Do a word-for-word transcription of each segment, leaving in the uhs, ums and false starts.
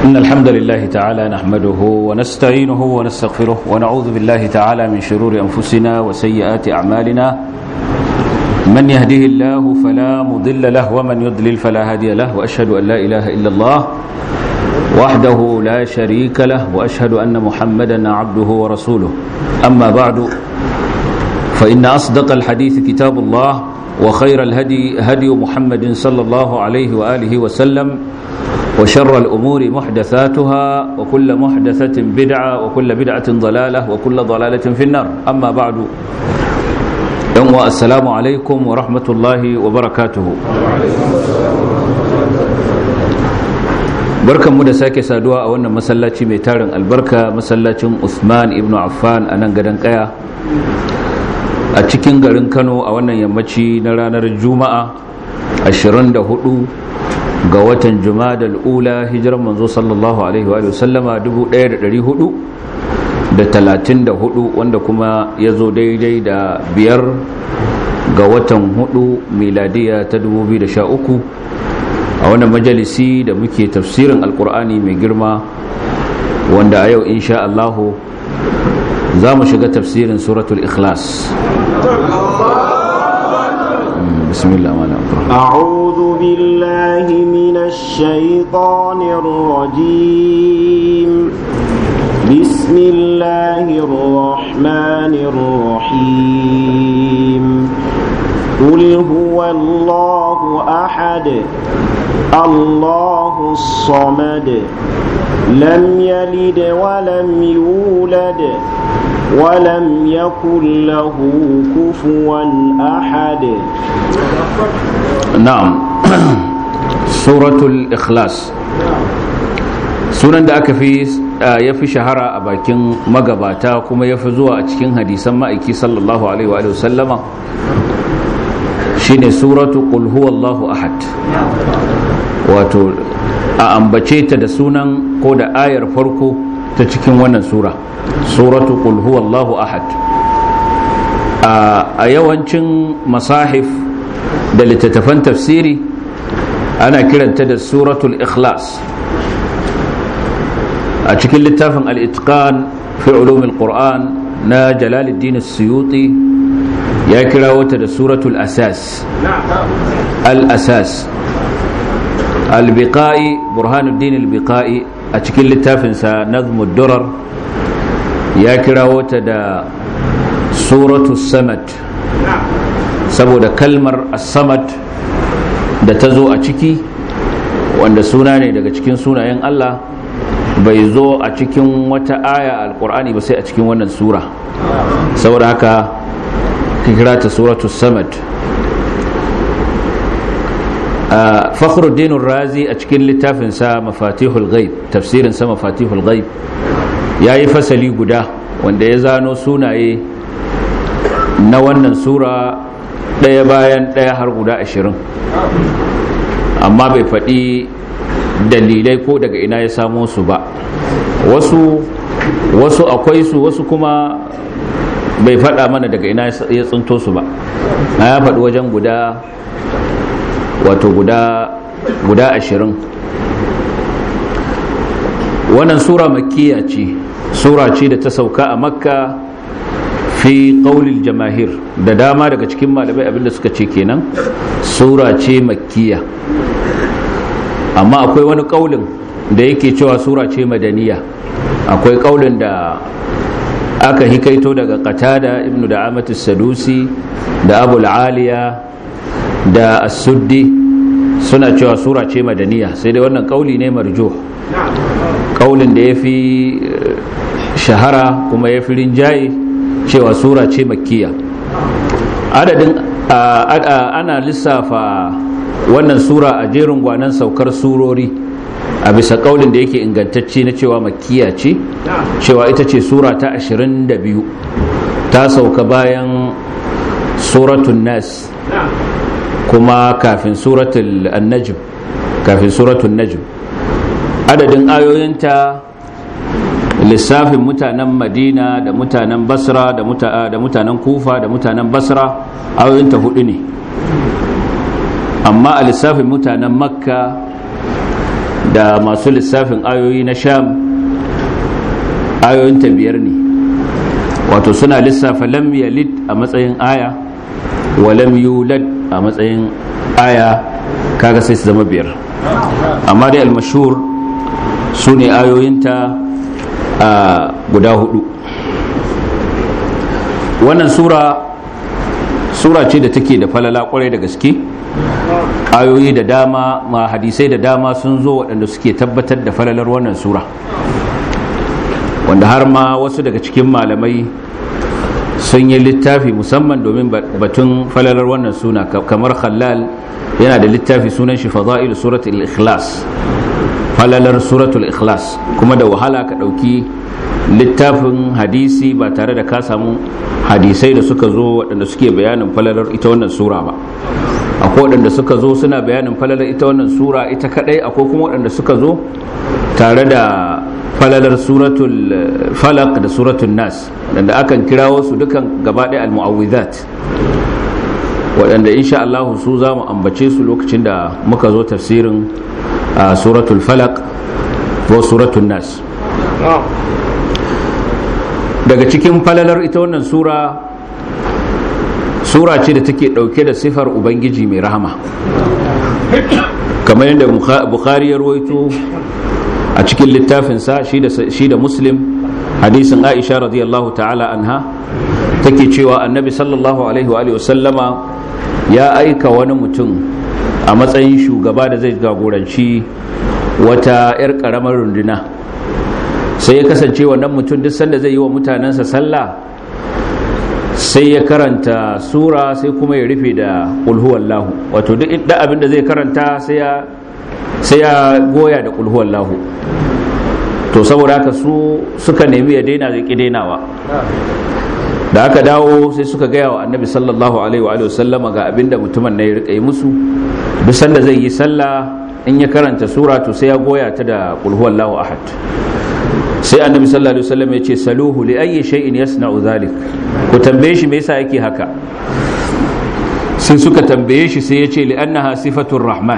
إن الحمد لله تعالى نحمده ونستعينه ونستغفره ونعوذ بالله تعالى من شرور أنفسنا وسيئات أعمالنا من يهده الله فلا مضل له ومن يضلل فلا هادي له وأشهد أن لا إله إلا الله وحده لا شريك له وأشهد أن محمدا عبده ورسوله أما بعد فإن أصدق الحديث كتاب الله وخير الهدي هدي محمد صلى الله عليه وآله وسلم وشر الأمور محدثاتها وكل محدثة بدعة وكل بدعة ضلالة وكل ضلالة في النار أما بعد يوم السلام عليكم ورحمة الله وبركاته barkan mu da sake saduwa a wannan masallaci mai tarin albarka masallacin Uthman ibn Affan a nan gadan kaya a cikin garin Kano a wannan yammaci na ranar Juma'a ashirin da hudu ga watan Jumadal Ula hijiran manzo sallallahu alaihi wa sallama dubu ɗaya da ɗari hudu da talatin da hudu wanda kuma ya zo daidai da biyar ga watan hudu miladiya ta dubu biyu da sha uku a wannan majalisi da muke tafsirin alkur'ani mai girma wanda a yau insha Allah za mu shiga tafsirin suratul ikhlas bismillah a'udhu billahi minash shaitanir rajim bismillahir rahmanir rahim qul huwallahu ahad Allahu samad lam yalid wa lam yulad wa lam yakul lahu kufuwan ahad. Na'am. Suratul Ikhlas sunan da aka fi yafi shahara a bakin magabata kuma yafi zuwa a cikin hadisan ma'aiki sallallahu alaihi wa sallama shine suratu qul huwallahu ahad, wato a ambace ta da sunan ko da ayar farko ta cikin wannan sura, suratu qul huwallahu ahad. a yawancin masahif da littattafan tafsiri ana kiranta da suratul ikhlas. a cikin littafin al-itqan fi ulumil qur'an na jalaluddin as-suyuti ya kira wata da suratul asas al-asas. al-biqai burhanuddin al-biqai a cikin littafinsa nazmud durar ya kira wata da suratul samad saboda kalmar as-samad da ta zo a ciki wanda suna ne daga cikin sunayen Allah bai zo a cikin wata aya al-qur'ani ba sai a cikin wannan sura, saboda haka kira ta suratul samad. Fakhruddin Razi a cikin littafinsa Mafatihul Ghaib, tafsirin sa Mafatihul Ghaib, yayi fasali guda wanda ya zano sunaye na wannan sura ɗaya bayan ɗaya har guda ashirin, amma bai faɗi dalilai ko daga ina ya samo su ba. wasu wasu akwai su, wasu kuma bai faɗa mana daga ina ya tsinto su ba. ya faɗi wajen guda wato guda guda ashirin. wannan sura makkiya ce, sura ce da ta sauka a makka fi qaulil jamahir, da dama daga cikin malamai abinda suka ce kenan sura ce makkiya, amma akwai wani kaulin da yake cewa sura ce madaniya. akwai kaulin da aka hikaito daga qatada ibnu da'amat as-sadusi da abu al-aliya da as-suddi suna cewa sura ce madaniya, sai dai wannan kauli ne marjuh. kaulin da yafi shahara kuma yafi rinjaye cewa sura ce makkiya. adadin ana lissafa wannan sura a jerin gwanan saukar surori a bisa kaulin da yake ingantacce na cewa makkiya ce, cewa ita ce sura ta ashirin da biyu, ta sauka bayan suratul nas kuma kafin suratul an-najm kafin suratul najm. adadin ayoyinta lissafin mutanen Madina da mutanen Basra da mutanen Kufa da mutanen Basra ayoyinta hudu ne, amma a lissafin mutanen Makka da masu lissafin ayoyi na sham ayoyinta biyar ne, wato suna lissafa lam yalid a matsayin aya wa lam yulad a matsayin aya, kaga sai su zama biyar. Amma dai al-mashhur su ne ayoyinta a guda hudu. Wannan sura sura ce da take da falala kwarai da gaske. Ayoyi da dama ma hadisai da dama sun zo waɗanda suke tabbatar da falalar wannan sura, wanda har ma wasu daga cikin malamai sun yi littafi musamman domin batun falalar wannan suna, kamar Khallal yana da littafi sunan shi Fada'il Suratul Ikhlas, falalar Suratul Ikhlas. Kuma da wahala ka ɗauki littafin hadisi ba tare da ka samu hadisai da suka zo waɗanda suke bayanin falalar ita wannan sura ba. Akwai waɗanda suka zo suna bayanin falalar ita wannan sura ita kadai, akwai kuma waɗanda suka zo tare da falalar suratul falaq da suratul nas, waɗanda akan kirawo su dukan gaba ɗaya al-mu'awwidhat, waɗanda insha Allah su za mu ambace su lokacin da muka zo tafsirin suratul falaq ko suratul nas. Daga cikin falalar ita wannan sura, sura ce da take dauke da sifar ubangiji mai rahama, kamar yadda Bukhari ya rawaito a cikin littafinsa shi da Muslim, hadisin Aisha radiyallahu ta'ala anha take cewa annabi sallallahu alaihi wa alihi wasallama ya aika wani mutum a matsayin shugaba da zai jagoranci wata 'yar karamar runduna. Sai ya kasance wannan mutum duk sanda zai yi wa mutanensa sallah sai ya karanta sura sai kuma ya rufe da qul huwallahu, wato duk inda abin da zai karanta sai ya sai ya goya da qul huwallahu. To saboda haka su suka nemi ya daina, zai ki dainawa. Da aka dawo sai suka gaya wa annabi sallallahu alaihi wa sallama ga abin da mutumin na ya rika yi musu, duk sanda zai yi sallah in ya karanta sura to sai ya goya ta da qul huwallahu ahad. Sai annabi sallallahu alaihi wasallam ya ce saluhu li ayyi shay'in yasna'u dhalik, ku tambaye shi me yasa yake haka. Sai suka tambaye shi sai ya ce li annaha sifatur rahman,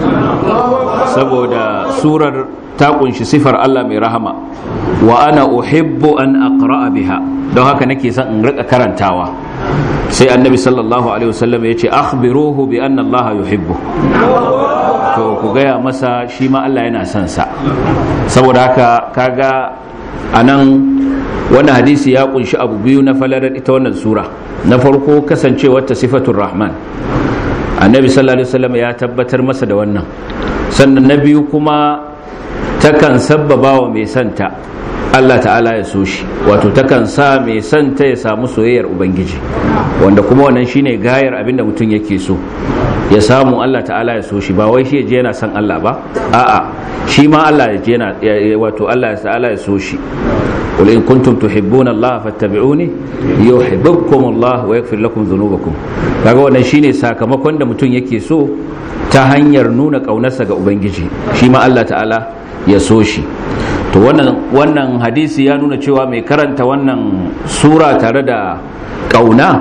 saboda surar ta kunshi sifar Allah mai rahama, wa ana uhibbu an aqra'a biha, don haka nake son in rika karantawa. Sai annabi sallallahu alaihi wasallam ya ce akhbiruhu bi anna Allah yuhibbu, to ku gaya masa shi ma Allah yana son sa. Saboda haka kaga anan wannan hadisi ya kunshi abu biyu na falalar ita wannan sura. Na farko kasancewar ta sifatul rahman, annabi sallallahu alaihi wasallam ya tabbatar masa da wannan. Sannan na biyu kuma takan sabbaba wa mai santa Allah ta'ala ya so shi, wato takan sa mai santa ya samu soyayyar ubangiji, wanda kuma wannan shine gayar abinda mutum yake so, ya samu Allah ta'ala ya so shi, ba wai shi je yana son Allah ba, a'a shi ma Allah ya je yana, wato Allah ta'ala ya so shi. qul in kuntum tuhibbuna Allah fattabi'uni yuhibbukum Allah wa yaghfir lakum dhunubakum. Kaga wannan shine sakamakon da mutum yake so ta hanyar nuna kaunarsa ga ubangiji, shi ma Allah ta'ala ya so shi. To wannan wannan hadisi ya nuna cewa mai karanta wannan sura tare da kauna,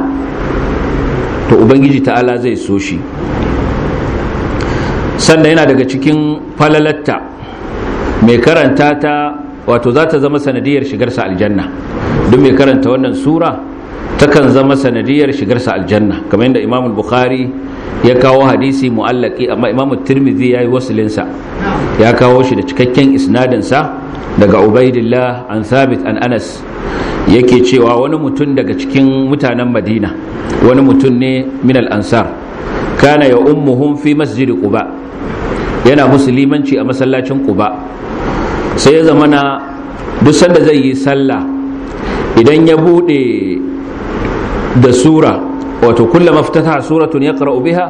to ubangiji ta'ala zai so shi. Sannan yana daga cikin falalatta mai karanta ta, wato za ta zama sanadiyar shigarsa aljanna. Duk mai karanta wannan sura takan zama sanadiyar shigarsa aljanna, kamar yadda Imam Bukhari ya kawo hadisi mu'allaki, amma Imam Tirmidhi yayi wasilinsa, ya kawo shi da cikakken isnadinsa daga Ubaidillah an Thabit an Anas, yake cewa wani mutum daga cikin mutanen Madina, wani mutum ne min al-ansar, kana ya ummuhum fi masjid Quba, yana musulmanci a masallacin Quba. Sai ya zamana duk sanda zai yi sallah idan ya bude da sura, wato kullama iftataha suratun yaqra'u biha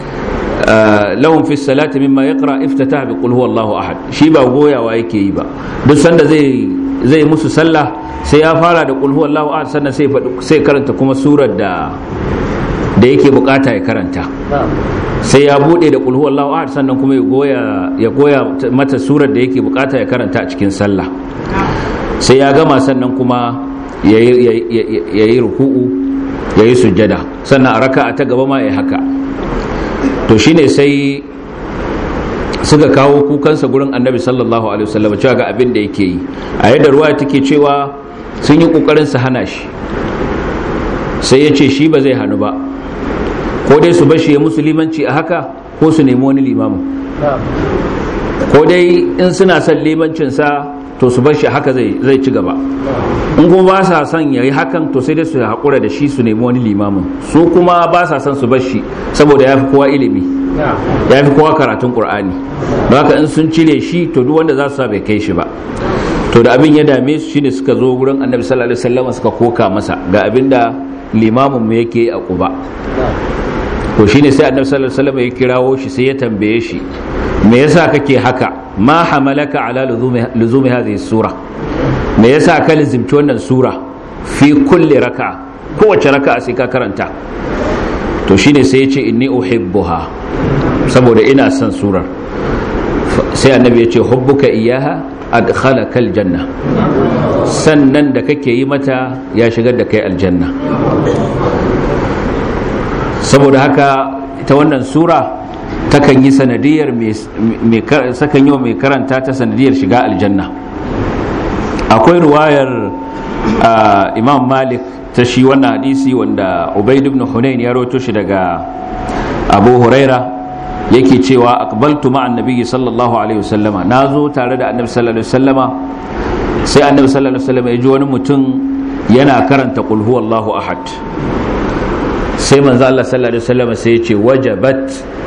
lahum fi salati mimma yaqra iftataha bi qul huwallahu ahad. Shi ba goyawa yake yi ba, duk sanda zai zai musu sallah sai ya fara da qul huwallahu ahad, sannan sai sai karanta kuma surar da da yake bukata ya karanta. Sai ya bude da qul huwallahu ahad, sannan kuma ya goya ya goya mata surar da yake bukata ya karanta a cikin sallah. Sai ya gama sannan kuma yayi yayi ruku'u, yayi sujjada, sannan a raka'a ta gaba ma yayi haka. To shine sai suka kawo kukansa gurin annabi sallallahu alaihi wasallam cewa ga abin da yake yi. A yadda ruwa take cewa sun yi kokarin su hana shi, sai ya ce shi ba zai hannu ba, ko dai su bashi ya musulmanci a haka ko su nemi wani limamin, ko dai in suna son limancinsa to su bashi haka zai ci gaba, in kuma ba sa son ya yi hakan to sai dai su haƙura da shi su nemi wani limamin. Su kuma ba sa son su bashi saboda ya fi kowa ilimi, ya fi kowa karatun ƙur'ani, don haka in sun cire shi to duk wanda za su sa bai kai shi ba. To da abin ya dame su shine suka zo wurin annabi sallallahu alaihi wasallam suka koka masa ga abinda limamin mu yake a Quba. To shine sai annabi sallallahu alaihi wasallam ya kirawo shi sai ya tambaye shi, me yasa kake haka? Ma hamalaka ala luzumi hadhihi sura, me yasa ka lazimci wannan sura fi kulli raka'a, kowace raka'a sai ka karanta? To shine sai ya ce inni uhibbuha, saboda ina son surar. Sai annabi ya ce hubbuka iyaha adkhalaka aljanna, sannan da kake yi mata ya shigar da kai aljanna. Saboda haka ita wannan sura takan yi sanadiyar sakan yi wa mai karanta ta sanadiyar shiga aljanna. Akwai ruwayar Imam Malik ta shi wannan hadisi wanda Ubayd ibn Hunayn ya rawaito shi daga Abu Huraira, yake cewa aqbaltu ma'an nabiyyi sallallahu alaihi wasallama, nazo tare da annabi sallallahu alaihi wasallama, sai annabi sallallahu alaihi wasallama ya ji wani mutum yana karanta qul huwallahu ahad. Sai manzo Allah sallallahu alaihi wasallama sai ya ce wajabat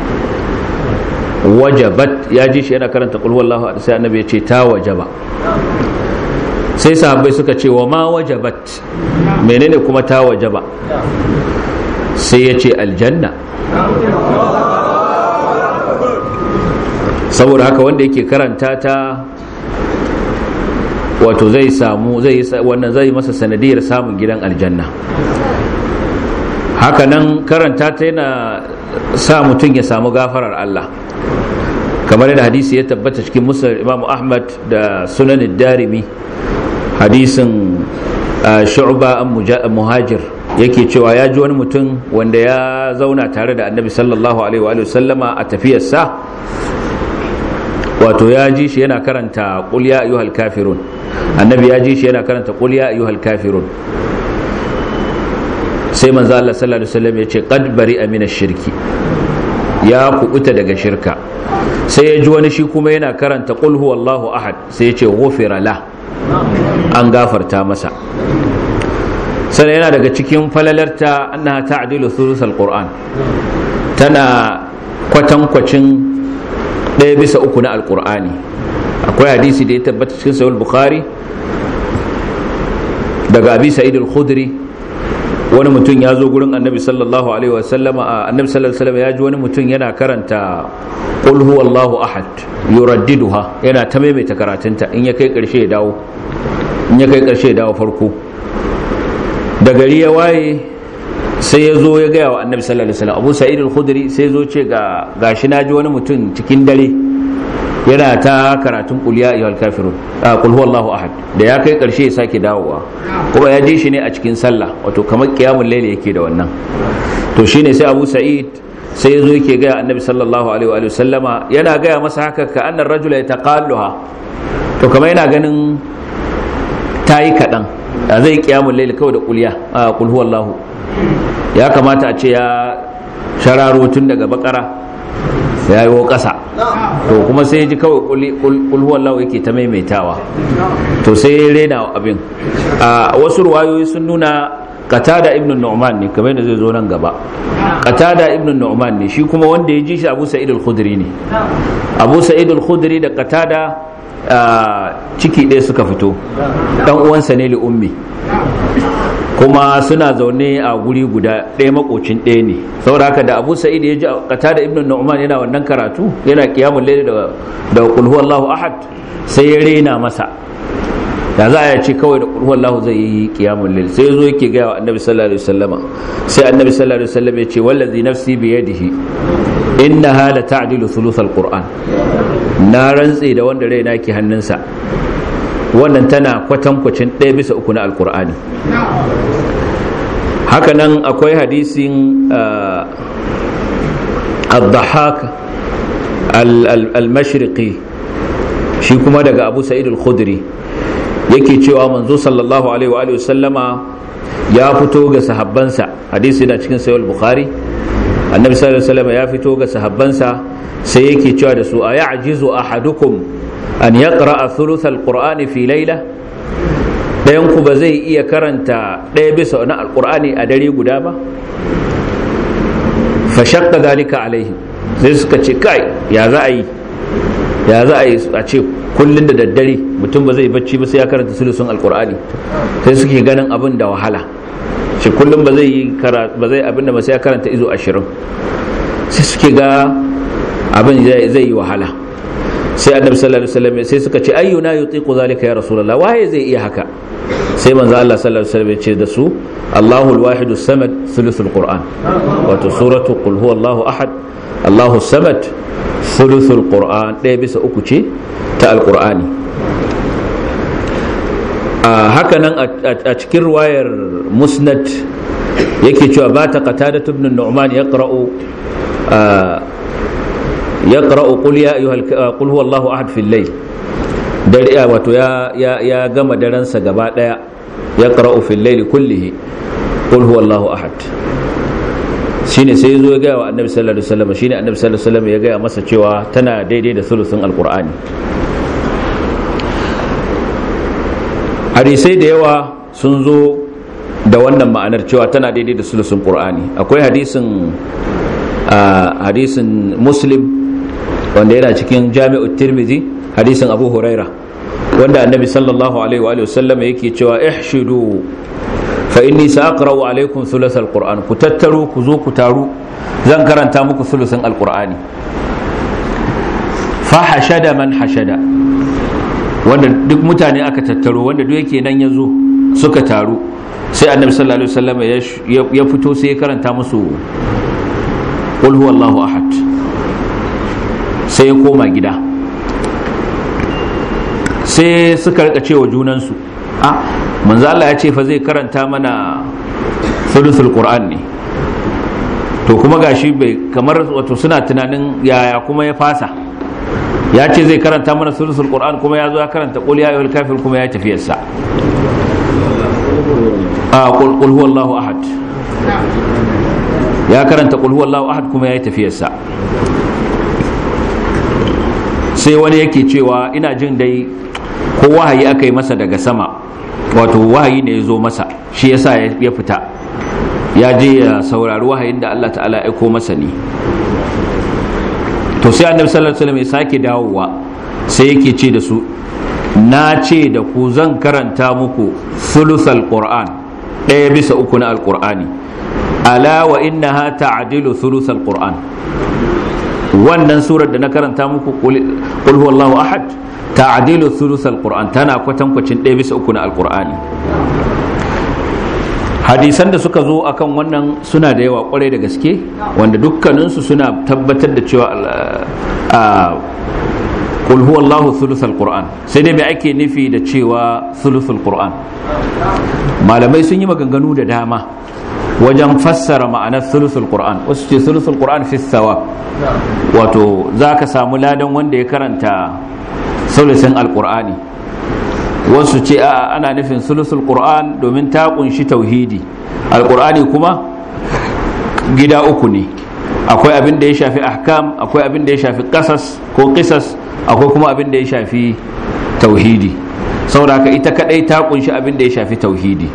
wajabat, ya ji shi yana karanta qul huwallahu ahad, sai annabi ya ce ta wajaba. Sai sahabbai suka ce wa ma wajabat, menene kuma ta wajaba? Sai ya ce aljanna. Saboda haka wanda yake karanta ta wato zai samu zai wannan zai masa sanadiyar samun gidan aljanna. Haka nan karanta ta yana sa mutum ya samu gafarar Allah, kamar da hadisi ya tabbata cikin Musnad Imam Ahmad da Sunan ad-Darimi, hadisin Shu'ba an Muhajir yake cewa ya ji wani mutum wanda ya zauna tare da Annabi sallallahu alaihi wa sallama a tafiyarsa, wato ya ji shi yana karanta qul ya ayyuhal kafirun, annabi ya ji shi yana karanta qul ya ayyuhal kafirun. Sai manzo Allah sallallahu alaihi wasallam ya ce qad bari'a minash shirki, ya kubuta daga shirka. Sai ya ji wani shi kuma yana karanta qul huwallahu ahad, sai ya ce ghufira la, an gafarta masa. Sannan yana daga cikin falalarta annaha ta'dilu thuluthal qur'an, tana kwatankwacin ɗaya bisa uku na alƙur'ani. Akwai hadisi da ya tabbata cikin sahih bukhari daga abi sa'id al-khudri, wani mutum ya zo gurin annabi sallallahu alaihi wasallama, annabi sallallahu alaihi wasallam ya ji wani mutum yana karanta qul huwallahu ahad yuraddiduha, yana ta maimaita karatunta, in ya kai ƙarshe ya dawo in ya kai ƙarshe ya dawo farko. Da gari ya waye sai ya zo ya gaya wa annabi sallallahu alaihi wasallam, Abu Sa'id al-Khudri sai zo ce ga gashi naji wani mutum cikin dare yana ta karatun qul ya ayyuhal kafirun, qul huwallahu ahad, da ya kai karshe ya sake dawowa, kuma ya ji shi ne a cikin sallah, wato kamar qiyamul layl yake da wannan. To shine sai Abu Sa'id sai ya zo yake gaya annabi sallallahu alaihi wa sallama, yana gaya masa haka ka annar rajula yataqalluha, to kamar yana ganin tayi kadan, zai qiyamul layl kawai da qul ya qul huwallahu, ya kamata a ce ya shararo tun daga bakara ya yi wa ƙasa, to kuma sai ya ji kawai ƙulhuwallahu yake ta maimaitawa, to sai ya rena abin. A wasu ruwayoyi sun nuna Qatada ibn Nu'man ne, kamar da zai zo nan gaba. Qatada ibn Nu'man ne, shi kuma wanda ya ji shi Abu Sa'id al-Khudri ne. Abu Sa'id al-Khudri da Qatada ciki ɗaya suka fito, ɗan uwansa ne li ummi, kuma suna zaune a guri guda ɗaya, makocin ɗaya ne. Saboda haka da Abu Sa'id ya ji Qatada ibn Nu'man yana wannan karatu, yana qiyamul layl da da qul huwallahu ahad, sai ya rena masa, da za a ce kawai da qul huwallahu zai yi qiyamul layl. Sai yazo yake ga wa annabi sallallahu alaihi wasallama, sai annabi sallallahu alaihi wasallam ya ce wallazi nafsi bi yadihi innaha la ta'dilu thuluthal qur'an, na rantse da wanda raina ke hannunsa, wannan tana kwatankwacin ɗaya bisa uku na alkur'ani. Hakanan akwai hadisin ad-Dhahhak al-mashriqi shi kuma daga Abu Sa'id al-Khudri yake cewa manzo sallallahu alaihi wa alihi wasallama ya fito ga sahabbansa, hadisi yana cikin sahih al-Bukhari. Annabi sallallahu alaihi wasallam ya fito ga sahabbansa sai yake cewa da su ayajizu ahadukum an yaqra'a thuluth al-Qur'ani fi layla, dayan ku ba zai iya karanta ɗaya bisa na al-Qur'ani a dare guda ba? fa shaqqa dhalika alaihim, sai suka ce kai ya za a yi ya za a yi a ce kullun da daddare mutum ba zai bacci ba sai ya karanta sulusun al-Qur'ani, sai suke ganin abin da wahala, ce kullum ba zai yi ba zai abinda ba sai ya karanta izo ashirin, sai suke ga abin zai yi wahala. Sai annabi sallallahu alaihi wasallam sai suka ce ayyuna yutiqu zalika ya rasulullah, waye zai iya haka? Sai manzo Allah sallallahu alaihi wasallam ya ce da su Allahul wahidus samad thuluthul qur'an, wato suratu qul huwallahu ahad Allahus samad thuluthul qur'an, ɗaya bisa uku ce ta alqur'ani. haka nan a cikin ruwayar musnad yake cewa ba ta qatada ibn nu'man yaqra'u yaqra'u qul ya ayyuhal qul huwallahu ahad fil layl, dare wato ya ya gama daren sa gaba daya yaqra'u fil layl kullihi qul huwallahu ahad. Shine sai yazo ya ga wa annabi sallallahu alaihi wasallam, shine annabi sallallahu alaihi wasallam ya ga masa cewa tana daidai da sulusun alqur'ani. Hadisai da yawa sun zo da wannan ma'anar cewa tana daidai da sulusun qur'ani. Akwai hadisin hadisin muslim wanda yana cikin jami'ut tirmidhi, hadisin abu huraira wanda annabi sallallahu alaihi wa sallam yake cewa ihshudu fa inni sa'aqra'u alaykum thuluth alquran, ku tattaru ku zo ku taru zan karanta muku thulusun alqur'ani. fa hashada man hashada, wanda duk mutane aka tattaro, wanda duk yake nan yazo suka taru, sai annabi sallallahu alaihi wasallam ya fito sai ya karanta musu qul huwallahu ahad, sai ya koma gida. Sai suka rika cewa junansu, a manzo Allah ya ce fa zai karanta mana thuluthul qur'an ne, to kuma gashi bai, kamar wato suna tunanin yaya kuma ya fasa, ya ce zai karanta mana thuluthul qur'an kuma ya zo ya karanta qul ya ayyuhal kafirun kuma ya tafi yassa. a qul qul huwallahu ahad, ya karanta qul huwallahu ahad kuma ya tafi yassa. Sai wani yake cewa ina jin dai ko wahayi aka yi masa daga sama, wato wahayi ne ya zo masa shi yasa ya fita ya je ya saurari wahayin da Allah ta'ala ya aiko masa ne. To sai annabi sallallahu alaihi wasallam ya sake dawowa sai yake ce da su, na ce da ku zan karanta muku thuluthal qur'an, ɗaya bisa uku na alqur'ani, ala wa innaha ta'dilu thuluthal qur'an. Wannan surar da na karanta muku qul huwallahu ahad ta'dilu thuluthal qur'an, tana kwatankwacin ɗaya bisa uku na alqur'ani. Hadisan da suka zo akan wannan suna da yawa kwarai da gaske, wanda dukkaninsu suna tabbatar da cewa qul huwallahu thuluthal qur'an. Sai dai me ake nufi da cewa thuluthul qur'an? Malamai sun yi maganganu da dama wajen fassara ma'anar thuluthul qur'an. Wasu ce thuluthul qur'an fi thawab, wato zaka samu ladan wanda ya karanta thuluthin alqur'ani. Wasu ce a ana nufin thuluthul qur'an domin ta kunshi tauhidi. Alqur'ani kuma gida uku ne, akwai abin da ya shafi ahkam, akwai abin da ya shafi qasas ko qisas, akwai kuma abin da ya shafi tauhidi. Saboda haka ita kadai ta kunshi abin da ya shafi tauhidi.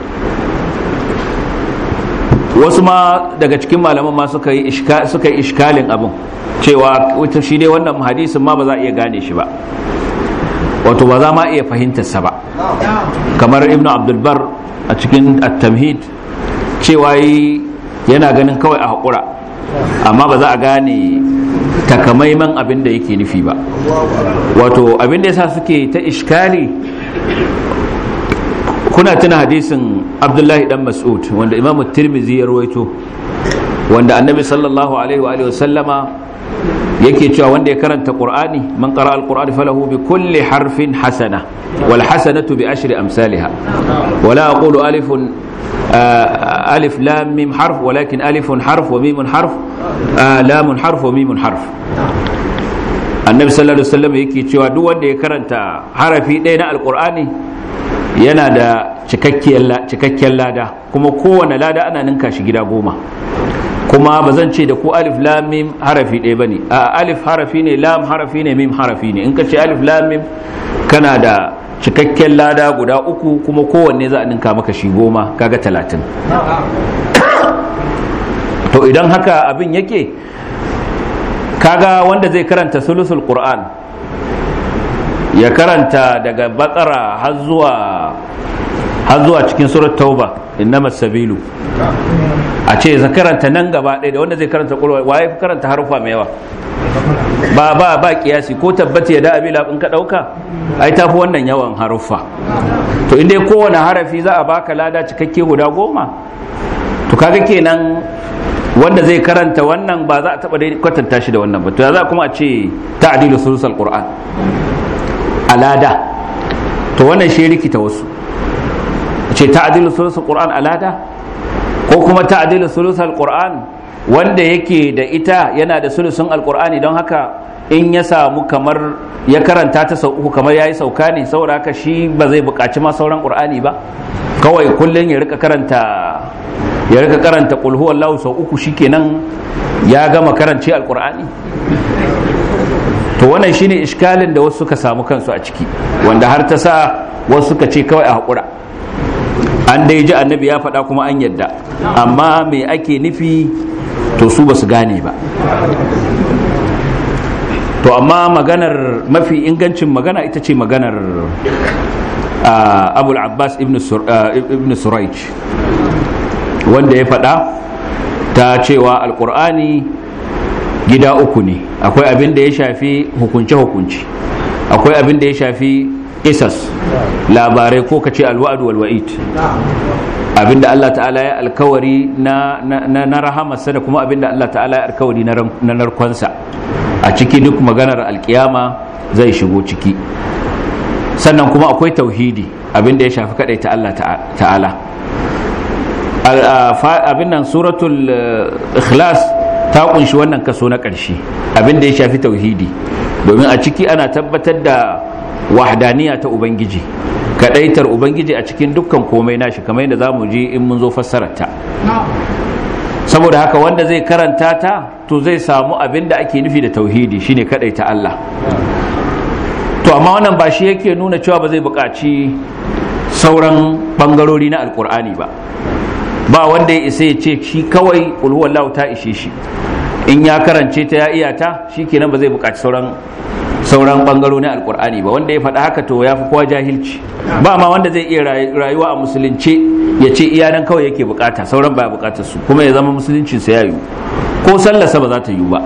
Wasu ma daga cikin malaman ma suka yi suka yi iskalin abin, cewa wata shi dai wannan hadisin ma ba za a iya gane shi ba, wato ba za ma iya fahimtarsa ba. Kamar Ibn Abdul Bar a cikin at-Tamhid cewa yana ganin kawai a haƙura, amma ba za a gane takamaiman abin da yake nufi ba. Wato abin da yasa suke ta iskali, kuna tuna hadisin Abdullahi dan Mas'ud wanda Imam Tirmidhi ya rawaito, wanda Annabi sallallahu alaihi wa alihi wasallama yake cewa wanda ya karanta Qur'ani, man qara al-Qur'ana falahu bi kulli harfin hasana wal hasanatu bi ashri amsalha wa la aqulu alifun alif lam mim harf walakin alifun harf wa mimun harf lamun harf wa mimun harf. annabi sallallahu alaihi wasallam yake cewa duk wanda ya karanta harafi ɗaya na alqur'ani yana da cikakkiyar lada, kuma kowane lada ana ninka shi gida goma. kuma ba zan ce da ku alif lam mim harafi ɗaya bane, a alif harafi ne, lam harafi ne, mim harafi ne. In ka ce alif lam mim kana da cikakken lada guda uku, kuma kowanne za a ninka maka shi goma, kaga talatin. To idan haka abin yake, kaga wanda zai karanta sulusul qur'an ya karanta daga bakara har zuwa har zuwa cikin surat tauba innamas sabilu, a ce za karanta nan gaba ɗaya da wanda zai karanta qur'an, waye karanta harufa mai yawa? ba ba ba kiyasi. Ko tabbata ya da abila in ka dauka ai tafi wannan yawan harufa. To inda kowane harafi za a baka lada cikakke guda goma, to kaga kenan wanda zai karanta wannan ba za a taba dai kwatanta shi da wannan ba. To za kuma a ce ta'dilu sulusul qur'an alada, to wannan shi rikita wasu, ce ta'dilu sulusul qur'an alada, ko kuma ta'dilu sulusul qur'an wanda yake da ita yana da sulusun alqur'ani, don haka in ya samu kamar ya karanta ta sau uku kamar yayi sauka ne, saboda haka shi ba zai buƙaci ma sauran qur'ani ba, kawai kullun ya rika karanta ya rika karanta qul huwallahu sau uku shikenan ya gama karance alqur'ani. To wannan shine iskalin da wasu suka samu kansu a ciki, wanda har ta sa wasu suka ce kawai a haƙura, an dai ji annabi ya faɗa kuma an yadda, amma me ake nufi to su ba su gane ba. To amma maganar mafi ingancin magana ita ce maganar abul abbas ibn suraij, wanda ya faɗa ta cewa alƙur'ani gida uku ne, akwai abin da ya shafi hukunce-hukunci, akwai abin da ya shafi isas labarai ko kace alwa'd wal wa'id, abinda Allah ta'ala ya alkawari na na na rahamarsa da kuma abinda Allah ta'ala ya alkawari na na narkonsa, a ciki duk maganar alkiyama zai shigo ciki. Sannan kuma akwai tauhidi, abinda ya shafi kadaita Allah ta'ala. Abin nan suratul ikhlas ta kunshi wannan kaso na ƙarshe, abinda ya shafi tauhidi, domin a ciki ana tabbatar da wahdaniya ta ubangiji, kadaitar ubangiji a cikin dukkan komai nashi, kamar yadda zamu ji in mun zo fassarar ta. Saboda haka wanda zai karanta ta to zai samu abinda ake nufi da tauhidi, shine kadaita Allah. To amma wannan ba shi yake nuna cewa ba zai buƙaci sauran bangarori na alkur'ani ba. Ba wanda ya isa ya ce shi kawai qul huwallahu ta ishe shi, in ya karance ta ya iya ta shikenan ba zai buƙaci sauran sauran bangarori na alkur'ani ba. Wanda ya faɗa haka to ya fi kowa jahilci. Ba ma wanda zai iya rayuwa a musulunci ya ce iya nan kawai yake bukata, sauran baya bukatar su, kuma ya zama musuluncin sa ya yi, ko sallarsa ba za ta yi ba.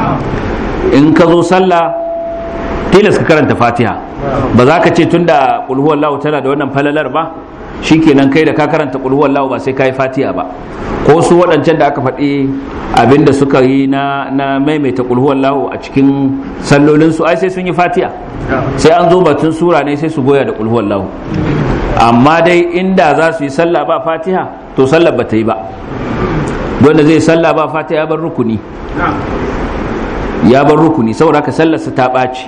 In ka zo sallah tilas ka karanta fatiha, ba za ka ce tunda qul huwallahu tana da wannan falalar ba shikenan kai da ka karanta qul huwallahu ba sai kai fatiha ba. Ko su waɗancan da aka faɗi abinda suka yi na na maimaita qul huwallahu a cikin sallolin su, ai sai sun yi fatiha, sai an zo batun sura ne sai su goya da qul huwallahu. Amma dai inda za su yi sallah ba fatiha to sallar ba ta yi ba. Wanda zai sallah ba fatiha ya bar rukuni, ya bar rukuni, saboda haka sallarsa ta ɓaci.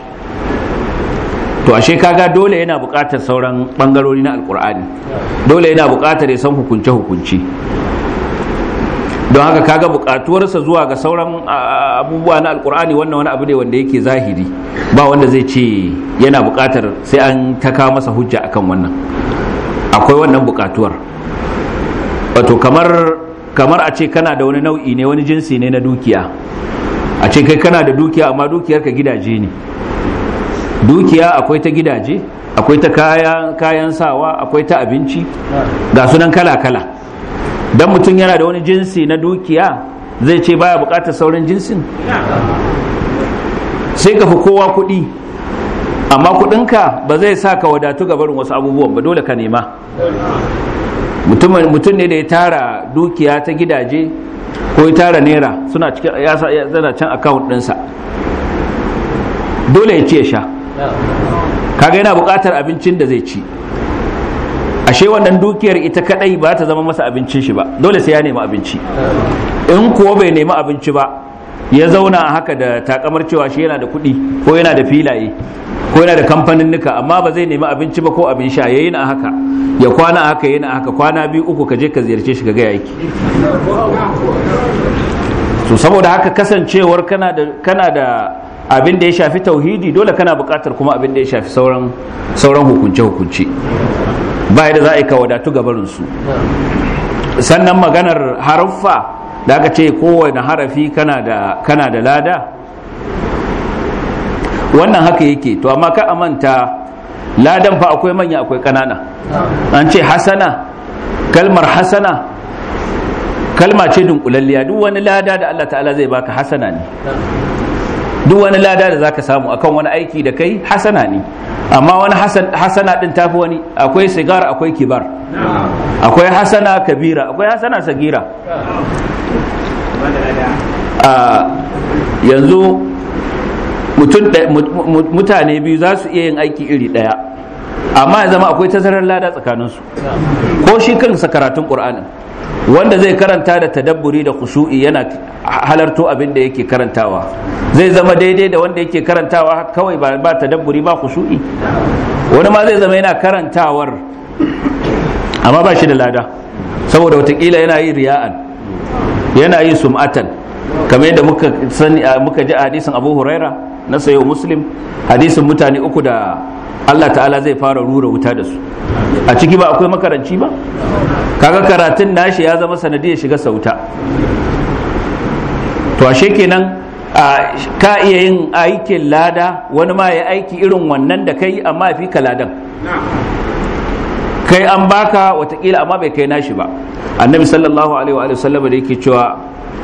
To ashe kaga dole yana buƙatar sauran bangarori na alkur'ani, dole yana buƙatar ya san hukunce hukunci. Don haka kaga buƙatuwarsa zuwa ga sauran abubuwa na alkur'ani wannan wani abu ne wanda yake zahiri, ba wanda zai ce yana buƙatar sai an ta kawo masa hujja akan wannan. Akwai wannan buƙatuwar, wato kamar kamar a ce kana da wani nau'i ne, wani jinsi ne na dukiya. A ce kai kana da dukiya amma dukiyarka gidaje ne. Dukiya akwai ta gidaje, akwai ta kayan kayan sawa, akwai ta abinci, ga sunan kala-kala. Dan mutum yana da wani jinsi na dukiya zai ce baya bukatar sauran jinsin? Sai ka fi kowa kuɗi, amma kuɗinka ba zai sa ka wadatu ga barin wasu abubuwan ba, dole ka nema. Mutum ne da ya tara dukiya ta gidaje ko ya tara naira suna cikin ya zana can account ɗinsa, dole ya ci ya sha. Kaga yana buƙatar abincin da zai ci. Ashe wannan dukiyar ita kadai ba ta zama masa abincin shi ba, dole sai ya nemi abinci. In kuwa bai nemi abinci ba ya zauna a haka da takamar cewa shi yana da kuɗi ko yana da filaye ko yana da kamfanin nuka, amma ba zai nemi abinci ba ko abin sha, yayi na haka, ya kwana a haka, yayi na haka, kwana biyu uku ka je ka ziyarce shi ka ga yake. To saboda haka kasancewar kana da kana da abin da ya shafi tauhidi, dole kana buƙatar kuma abin da ya shafi sauran sauran hukunce hukunce, ba yadda za a yi ka wadatu gabarin su. Sannan maganar haruffa da aka ce kowane harafi kana da kana da lada, wannan haka yake. To amma ka amanta ladan fa akwai manya akwai kanana. An ce hasana, kalmar hasana kalma ce dunkulalliya. Duk wani lada da Allah ta'ala zai baka hasana ne, duk wani lada da zaka samu akan wani aiki da kai hasana ne. Amma wani hasana din tafi wani, akwai sigar akwai kibar, akwai hasana kabira, akwai hasana sagira. a yanzu mutane biyu za su iya yin aiki iri daya, amma ya zama akwai tazarar lada tsakaninsu. Ko shi kansa karatun Qur'anin, wanda zai karanta da tadabburi da khushu'i yana halarto abin da yake karantawa, zai zama daidai da wanda yake karantawa kawai ba, ba tadabburi ba khushu'i. Wani ma zai zama yana karantawar amma ba shi da lada, saboda watakila yana yi riya'an, yana yi sum'atan, kamar yadda muka sani muka ji a hadisin Abu Huraira na sayo Muslim, hadisin mutane uku da Allah ta'ala zai fara rura wuta da su. A ciki ba akwai makaranci ba? Kaga karatun nashi ya zama sanadiyar shiga sauta. To ashe kenan ka iya yin aikin lada, wani ma ya aiki irin wannan da kai amma fi ka ladan. Kai an baka watakila amma bai kai nashi ba. Annabi sallallahu alaihi wa sallam da yake cewa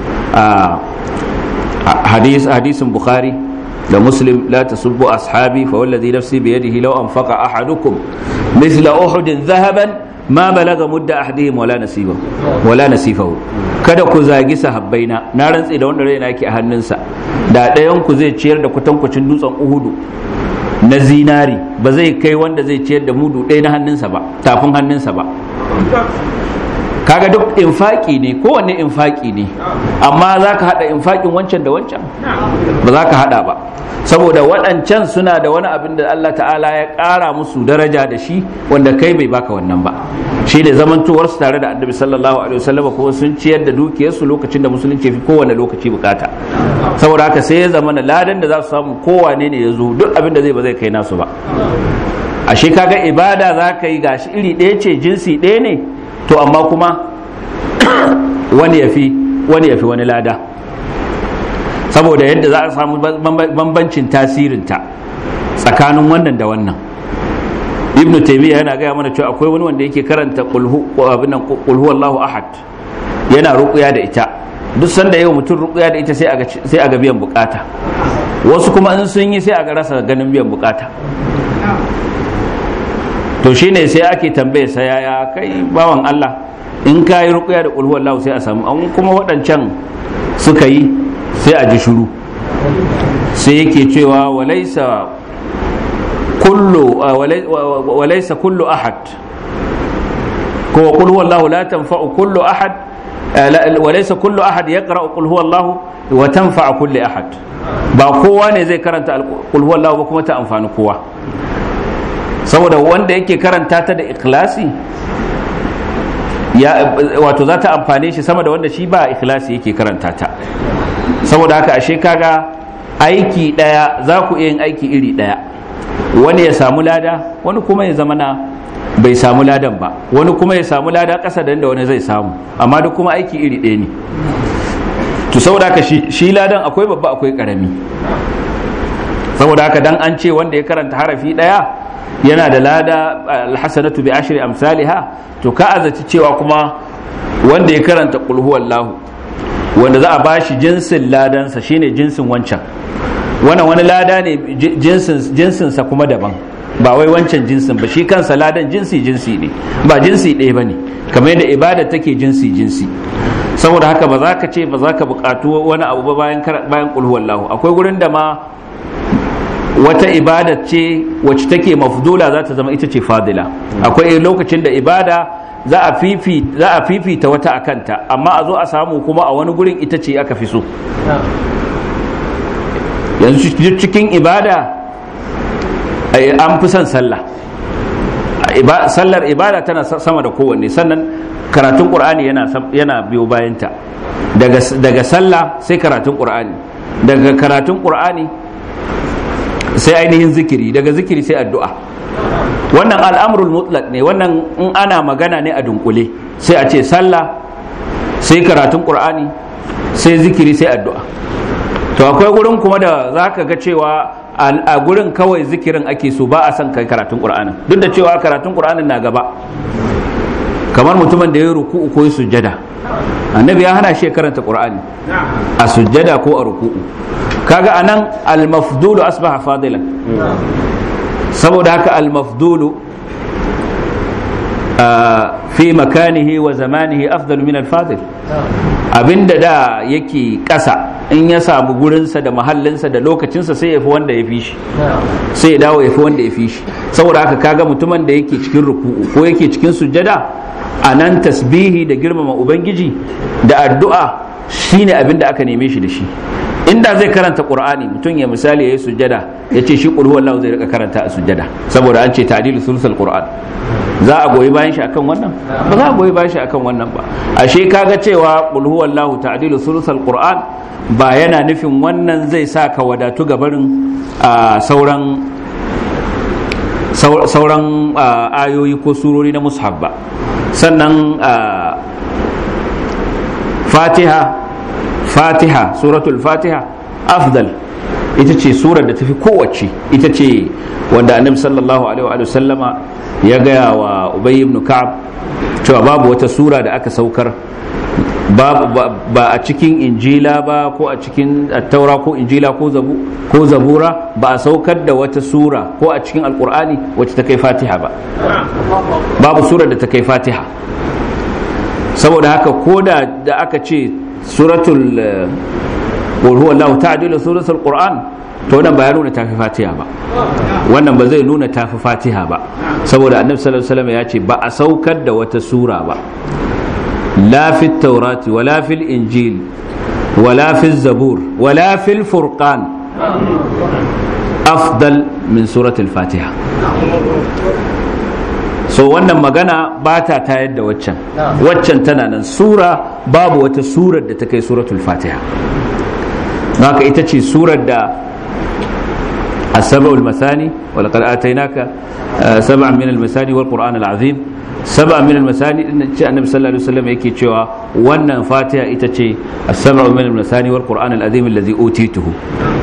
hadis hadisin Bukhari da Muslim, la tasubbu ashabi fa wallazi nafsi bi yadihi law anfaqa ahadukum mithla uhudin dhahaban ma balaga mudda ahadihim wala nasiba wala nasifahu. Kada ku zagi sahabbaina, na rantsi da wanda raina yake a hannunsa, da ɗayan ku zai ciyar da kutankucin dutsen Uhudu na zinari, ba zai kai wanda zai ciyar da mudu ɗaya na hannunsa ba, tafin hannunsa ba. Kaga duk infaki ne, kowanne infaki ne, amma za ka haɗa infakin wancan da wancan ba za ka haɗa ba, saboda waɗancan suna da wani abin da Allah ta'ala ya ƙara musu daraja da shi wanda kai bai baka wannan ba. Shi ne zamantowarsu tare da annabi sallallahu alaihi wasallam, kuma sun ciyar da dukiyarsu lokacin da musulunci fi kowane lokaci bukata. Saboda haka sai ya zama na ladan da za su samu kowane ne ya zo, duk abin da zai ba zai kai nasu ba. Ashe kaga ibada za ka yi gashi iri ɗaya ce, jinsi ɗaya ne, to amma kuma wani ya fi wani ya fi wani lada, saboda yadda za a samu bambancin tasirinta tsakanin wannan da wannan. Ibn Taymiyyah yana gaya mana cewa akwai wani wanda yake karanta qulhu huwallahu ahad, yana ruqya da ita. Duk sanda yau mutum ruqya da ita sai a sai a ga biyan bukata, wasu kuma in sun yi sai a ga rasa ganin biyan bukata. To shine sai ake tambaye sa, yaya kai bawan Allah, in ka yi ruqya da qul huwallahu sai a samu, an kuma waɗancan suka yi sai a ji shuru. Sai yake cewa walaysa kullu walaysa kullu ahad, ko qul huwallahu la tanfa'u kullu ahad, walaysa kullu ahad yaqra'u qul huwallahu wa tanfa'u kulli ahad. Ba kowa ne zai karanta qul huwallahu ba kuma ta amfani kowa, saboda wanda yake karanta ta da ikhlasi ya wato za ta amfane shi sama da wanda shi ba ikhlasi yake karanta ta. Saboda haka ashe kaga aiki daya za ku iya yin aiki iri daya, wani ya samu lada, wani kuma ya zama na bai samu ladan ba, wani kuma ya samu lada ƙasa da wani zai samu, amma duk kuma aiki iri ɗaya ne. To saboda haka shi, shi ladan akwai babba akwai ƙarami. Saboda haka dan an ce wanda ya karanta harafi ɗaya yana da lada alhasanatu bi ashri amsalha, to ka azaci cewa kuma wanda ya karanta qul huwallahu, wanda za a bashi jinsin ladansa shine jinsin wancan, wannan wani lada ne jinsin jinsinsa kuma daban, ba wai wancan jinsin ba, shi kansa ladan jinsi jinsi ne, ba jinsi ɗaya bane, kamar yadda ibada take jinsi jinsi. Saboda haka ba za ka ce ba za ka buƙatu wani abu ba bayan bayan qul huwallahu. Akwai gurin da ma wata ibada ce wacce take mafdula za ta zama ita ce fadila. Akwai lokacin da ibada za a fifi za a fifita wata akanta, amma a zo a samu kuma a wani gurin ita ce aka fi so. yanzu cikin ibada an fi son sallah. Sallar ibada tana sama da kowanne, sannan karatun qur'ani yana yana biyo bayanta. daga daga sallah sai karatun qur'ani, daga karatun qur'ani sai ainihin zikiri, daga zikiri sai addu'a. Wannan al'amrul mutlaq ne, wannan in ana magana ne a dunkule sai a ce sallah sai karatun qur'ani sai zikiri sai addu'a. To akwai gurin kuma da zaka ga cewa a gurin kawai zikirin ake so, ba a son kai karatun qur'anin, duk da cewa karatun qur'anin na gaba. Kamar mutumin da ya ruku'u ko ya sujjada, annabi ya hana shi karanta qur'ani a sujjada ko a ruku'u. Kaga anan al-mafdulu asbaha fadilan, saboda haka al-mafdulu fi makanihi wa zamanihi afdalu min al-fadil. Abinda da yake ƙasa in ya samu gurinsa da mahallinsa da lokacinsa sai ya fi wanda ya fi shi, sai ya dawo ya fi wanda ya fi shi. Saboda haka kaga mutumin da yake cikin ruku'u ko yake cikin sujjada, a nan tasbihi da girmama ubangiji da addu'a shine abinda aka neme shi da shi. Inda zai karanta qur'ani, mutum ya misali yayi sujjada ya ce shi qul huwallahu zai rika karanta a sujjada saboda an ce ta'dilu thuluthul qur'an, za a goyi bayan shi akan wannan? Ba za a goyi bayan shi akan wannan ba. Ashe kaga cewa qul huwallahu ta'dilu thuluthul qur'an ba yana nufin wannan zai sa ka wadatu ga barin sauran sauran ayoyi ko surori na mushaf ba. Sannan fatiha fatiha suratul fatiha afdal, ita ce surar da tafi kowace, ita ce wanda annabi sallallahu alaihi wa sallama ya gaya wa Ubay ibn Ka'ab cewa babu wata sura da aka saukar ba a cikin injila ba ko a cikin taura ko injila ko zabu ko zabura ba a saukar da wata sura ko a cikin alqur'ani wacce ta kai fatiha ba. Babu surar da ta kai fatiha. Saboda haka koda da aka ce suratul qul huwallahu ta'dilu suratul qur'an, to wannan ba ya nuna tafi fatiha ba, wannan ba zai nuna tafi fatiha ba, saboda annabi sallallahu alaihi wasallam ya ce ba a saukar da wata sura ba, la fi taurati wala fil injil wala fi zabur wala fil furqan afdal min suratul fatiha. So wannan magana ba ta tayar da waccan, waccan tana nan. Sura babu wata surar da ta kai suratul fatiha, haka ita ce surar da as-sab'ul masani wa laqad atainaka sab'an min al-masani wal qur'an al-azim. Sab'an min al-masani din ce annabi sallallahu alaihi wasallam yake cewa wannan fatiha ita ce as-sab'u min al-masani wal qur'an al-azim allazi utituhu.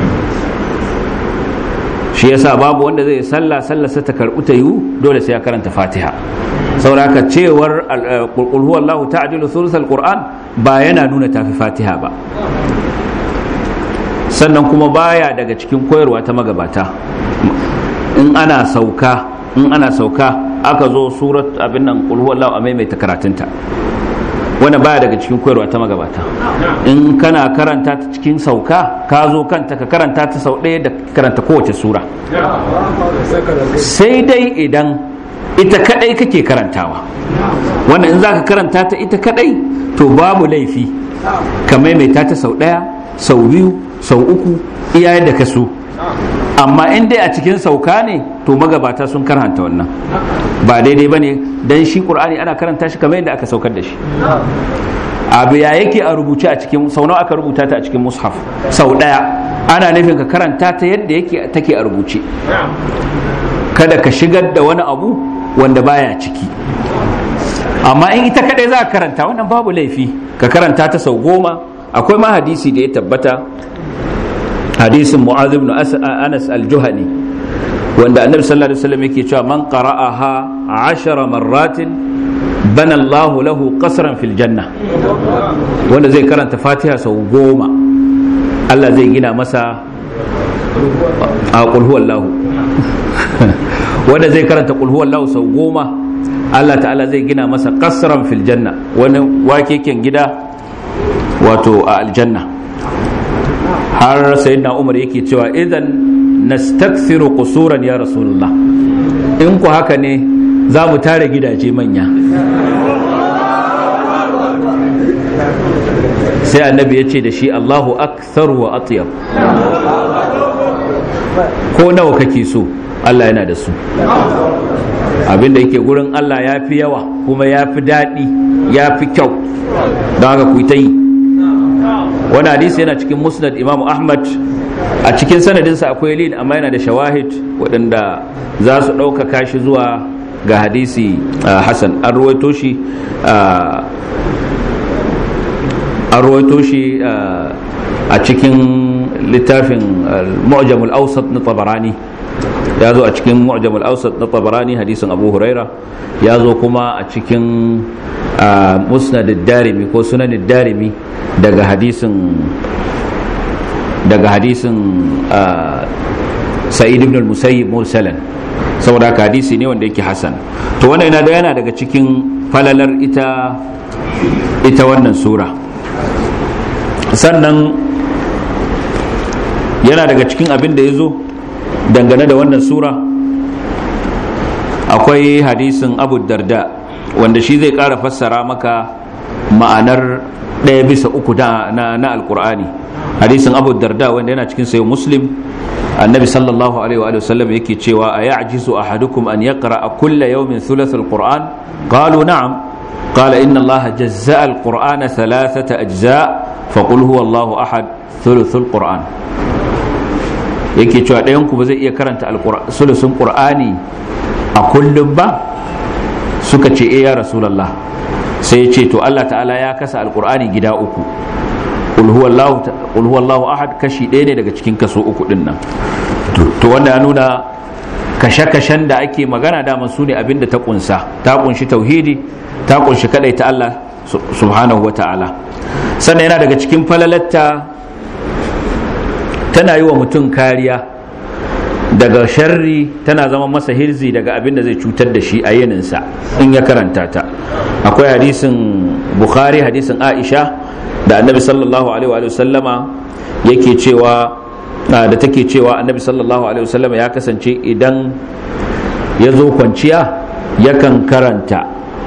Shi yasa babu wanda zai sallah sallarsa ta karbu ta yiwu dole sai ya karanta fatiha. Sauraka cewar qul huwallahu ta'dilu thuluthal qur'an ba yana nuna tafi fatiha ba. Sannan kuma baya daga cikin koyarwa ta magabata, in ana sauka in ana sauka aka zo surat abin nan qul huwallahu a maimaita karatunta, wannan baya daga cikin koyarwa ta magabata. In kana karanta ta cikin sauka, ka zo kanta ka karanta ta sau ɗaya da karanta kowace sura, sai dai idan ita kadai kake karantawa. Wannan in zaka karanta ta ita kadai to babu laifi ka maimaita ta sau ɗaya, sau biyu, sau uku, iya yadda ka so. Amma in dai a cikin sauka ne to magabata sun karanta wannan, ba daidai bane, dan shi Qur'ani ana karanta shi kamar yadda aka saukar da shi. Abu ya yake a rubuce a cikin, sau nawa aka rubuta ta a cikin mushaf? Sau daya. Ana nufin ka karanta ta yadda yake take a rubuce, kada ka shigar da wani abu wanda baya ciki. Amma in ita kadai za ka karanta, wannan babu laifi ka karanta ta sau goma. Akwai ma hadisi da ya tabbata, hadisin Mu'adh ibn Anas al-Juhani, wanda annabi sallallahu alaihi wasallam yake cewa man qara'aha ashara marratin bana Allah lahu qasran fil janna. Wanda zai karanta Fatiha sau goma, Allah zai gina masa a qul huwallahu. Wanda zai karanta qul huwallahu sau goma, Allah ta'ala zai gina masa qasran fil janna, wani wakeken gida wato a aljanna. Har sayyidina Umar yake cewa idan nastakthiru qusuran ya rasulullah, in ku haka ne za mu tare gidaje manya. Sai annabi ya ce da shi Allahu akthar wa atyab, ko nawa kake so Allah yana da su. Abinda yake gurin Allah ya fi yawa kuma ya fi daɗi ya fi kyau, don haka ku ta yi. Wani hadisi yana cikin musnad Imam Ahmad, a cikin sanadinsa akwai lin amma yana da shawahid waɗanda za su ɗaukaka shi zuwa ga hadisi Hassan. An ruwaito shi an ruwaito shi a cikin littafin Mu'jam al-Awsat na Tabarani, ya zo a cikin Mu'jam al-Awsat na Tabarani hadisin Abu Huraira, ya zo kuma a cikin Musnad ad-Darimi ko Sunan ad-Darimi daga hadisin daga hadisin Sa'id ibn al-Musayyib mursalan, saboda haka hadisi ne wanda yake hasan. To wannan yana da yana daga cikin falalar ita ita wannan sura. Sannan yana daga cikin abin da ya zo dangane da wannan sura, akwai hadisin Abu Darda wanda shi zai ƙara fassara maka ma'anar ɗaya bisa uku na, na alkur'ani. Hadisin Abu Darda wanda yana cikin sayo Muslim, annabi sallallahu alaihi wa sallam yake cewa a ya'jizu ahadukum an yaqra'a kulla yawmin thuluth alquran qalu na'am qala inna allaha jazza'a alqur'ana thalathata ajza' faqul huwa allahu ahad thuluth alquran. Yake cewa ɗayan ku ba zai iya karanta sulusun qur'ani a kullum ba? Suka ce eh ya rasulullah. Sai ya ce to Allah ta'ala ya kasa alqur'ani gida uku, qul huwallahu qul huwallahu ahad kashi ɗaya ne daga cikin kaso uku din nan. To wanda ya nuna kashe-kashen da ake magana da su ne abinda ta kunsa, ta kunshi tauhidi, ta kunshi kadai ta Allah subhanahu wata'ala. Sannan yana daga cikin falalatta, tana yi wa mutum kariya daga sharri, tana zama masa hirzi daga abin da zai cutar da shi a yininsa in ya karanta ta. Akwai hadisin Bukhari, hadisin Aisha da annabi sallallahu alaihi wa sallama yake cewa, da take cewa annabi sallallahu alaihi wa sallama ya kasance idan ya zo kwanciya yakan karanta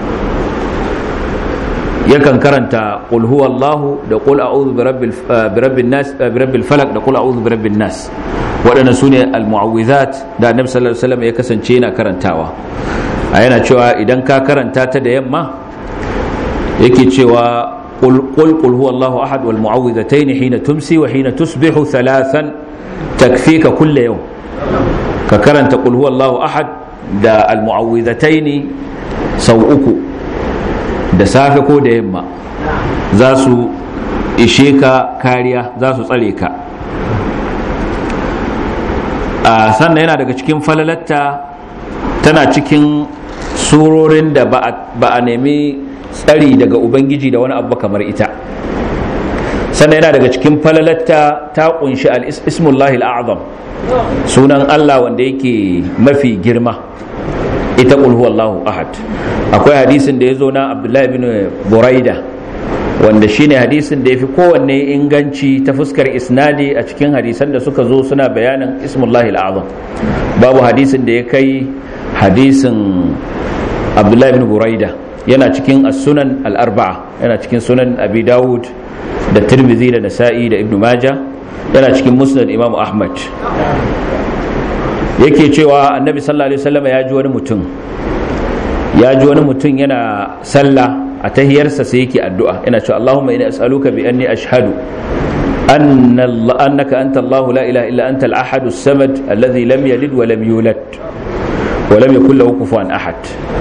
yakan karanta qul huwallahu da qul a'udhu birabbil birabbin nas birabbil falaq da qul a'udhu birabbin nas. Waɗannan sune al-mu'awwidhat da annabi sallallahu alaihi wasallam ya kasance yana karantawa. A yana cewa idan ka karanta ta da yamma yake cewa qul qul qul huwallahu ahad wal mu'awwidhatayn hina tumsi wa hina tusbihu thalathan takfika kull yawm. Ka karanta qul huwallahu ahad da al mu'awwidhatayn sau uku da safe ko da yamma, za su ishe ka kariya, za su tsare ka. a sannan yana daga cikin falalatta, tana cikin surorin da ba a nemi tsari daga ubangiji da wani abu kamar ita. Sannan yana daga cikin falalatta, ta kunshi al-ismullahi al-a'zam, sunan Allah wanda yake mafi girma, ita qul huwallahu ahad. Akwai hadisin da ya zo na Abdullahi ibn Buraida wanda shine hadisin da yafi kowanne inganci ta fuskar isnadi a cikin hadisan da suka zo suna bayanin ismullahi al-azam. Babu hadisin da ya kai hadisin Abdullahi ibn Buraida. Yana cikin as-sunan al-arba'a, yana cikin sunan Abi Dawud da Tirmidhi da Nasa'i da Ibn Majah, yana cikin musnad Imam Ahmad. Yake cewa annabi sallallahu alaihi wasallam ya ji wani mutum ya ji wani mutum yana sallah, a tahiyarsa sai yake addu'a, yana cewa Allahumma inni as'aluka bi anni ashhadu anna annaka anta Allah la ilaha illa anta al-ahad as-samad alladhi lam yalid wa lam yulad wa lam yakul lahu kufuwan ahad.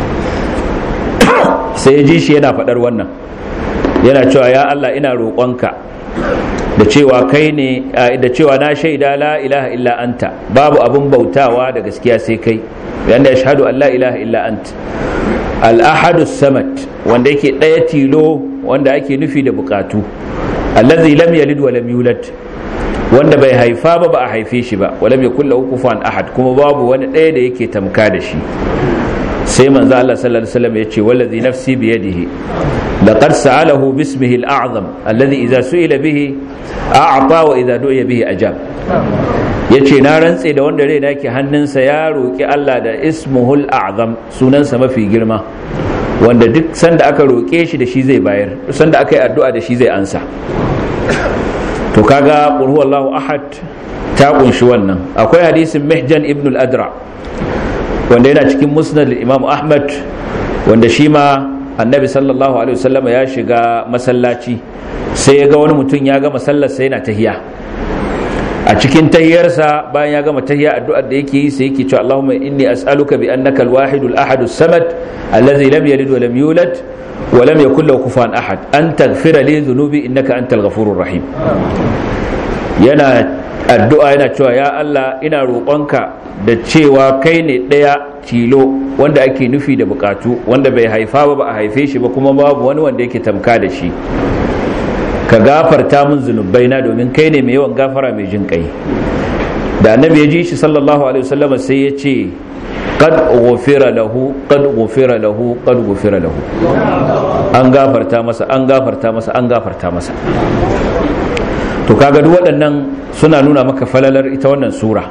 Sai ya ji shi yana faɗar wannan, yana cewa ya Allah ina roƙonka da cewa kai ne, da cewa na shaida la ilaha illa anta, babu abun bautawa da gaskiya sai kai, yanda ashhadu an la ilaha illa anta al-ahad as-samad, wanda yake daya tilo wanda ake nufi da bukatu, allazi lam yalid wa lam yulad, wanda bai haifa ba ba a haife shi ba, wa lam yakul lahu kufuwan ahad, kuma babu wani daya da yake tamka da shi. Sai manzo Allah sallallahu alaihi wasallam yace wallazi nafsi bi yadihi laqad sa'alahu bismihi al-a'zam alladhi idza su'ila bihi a'ta wa idza du'iya bihi ajab. Yace na rantse da wanda rai nake hannunsa, ya roki Allah da ismuhul a'zam, sunansa mafi girma, wanda duk sanda aka roke shi da shi zai bayar, duk sanda aka yi addu'a da shi zai ansa. To kaga qul huwallahu ahad ta kunshi wannan. Akwai hadisin Mihjan ibn al-Adra wanda yana cikin musnad Imam Ahmad, wanda shi ma annabi sallallahu alaihi wasallam ya shiga masallaci sai ya ga wani mutum ya gama sallar sai yana tahiya. A cikin tahiyarsa bayan ya gama tahiya addu'ar da yake yi sai yake cewa Allahumma inni as'aluka bi annaka al-wahid al-ahad as-samad alladhi lam yalid wa lam yulad wa lam yakul lahu kufuwan ahad an taghfira li dhunubi innaka antal ghafurur rahim. Yana addu'a yana cewa ya Allah ina roƙonka da cewa kai ne ɗaya tilo wanda ake nufi da bukatu, wanda bai haifa ba ba a haife shi ba kuma babu wani wanda yake tamka da shi. Ka gafarta min zunubaina domin kai ne mai yawan gafara mai jin kai. Da annabi ya ji shi sallallahu alaihi wasallam sai ya ce qad ghufira lahu qad ghufira lahu qad ghufira lahu, an gafarta masa an gafarta masa an gafarta masa. To kaga duk waɗannan suna nuna maka falalar ita wannan sura.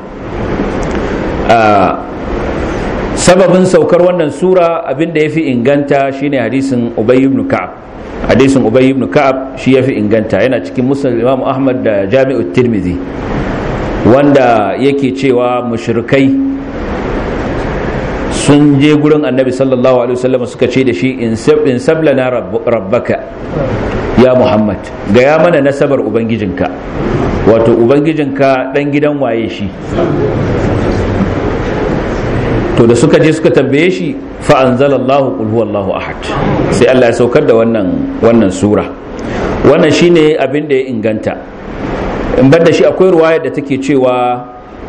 Sababin saukar wannan sura abinda yafi inganta shine hadisin Ubay ibn Ka'ab. Hadisin Ubay ibn Ka'ab shi yafi inganta, yana cikin Musnad Imam Ahmad da Jami'ut Tirmidhi, wanda yake cewa mushrikai sun je gurin Annabi sallallahu alaihi wasallam suka ce da shi in sablana rabbaka ya Muhammad, gaya mana nasabar ubangijinka, wato ubangijinka dan gidan waye shi. To da suka je suka tambaye shi fa anzalallahu qul huwallahu ahad, sai Allah ya saukar da wannan wannan sura. Wannan shine abin da ya inganta. In banda shi akwai ruwaya da take cewa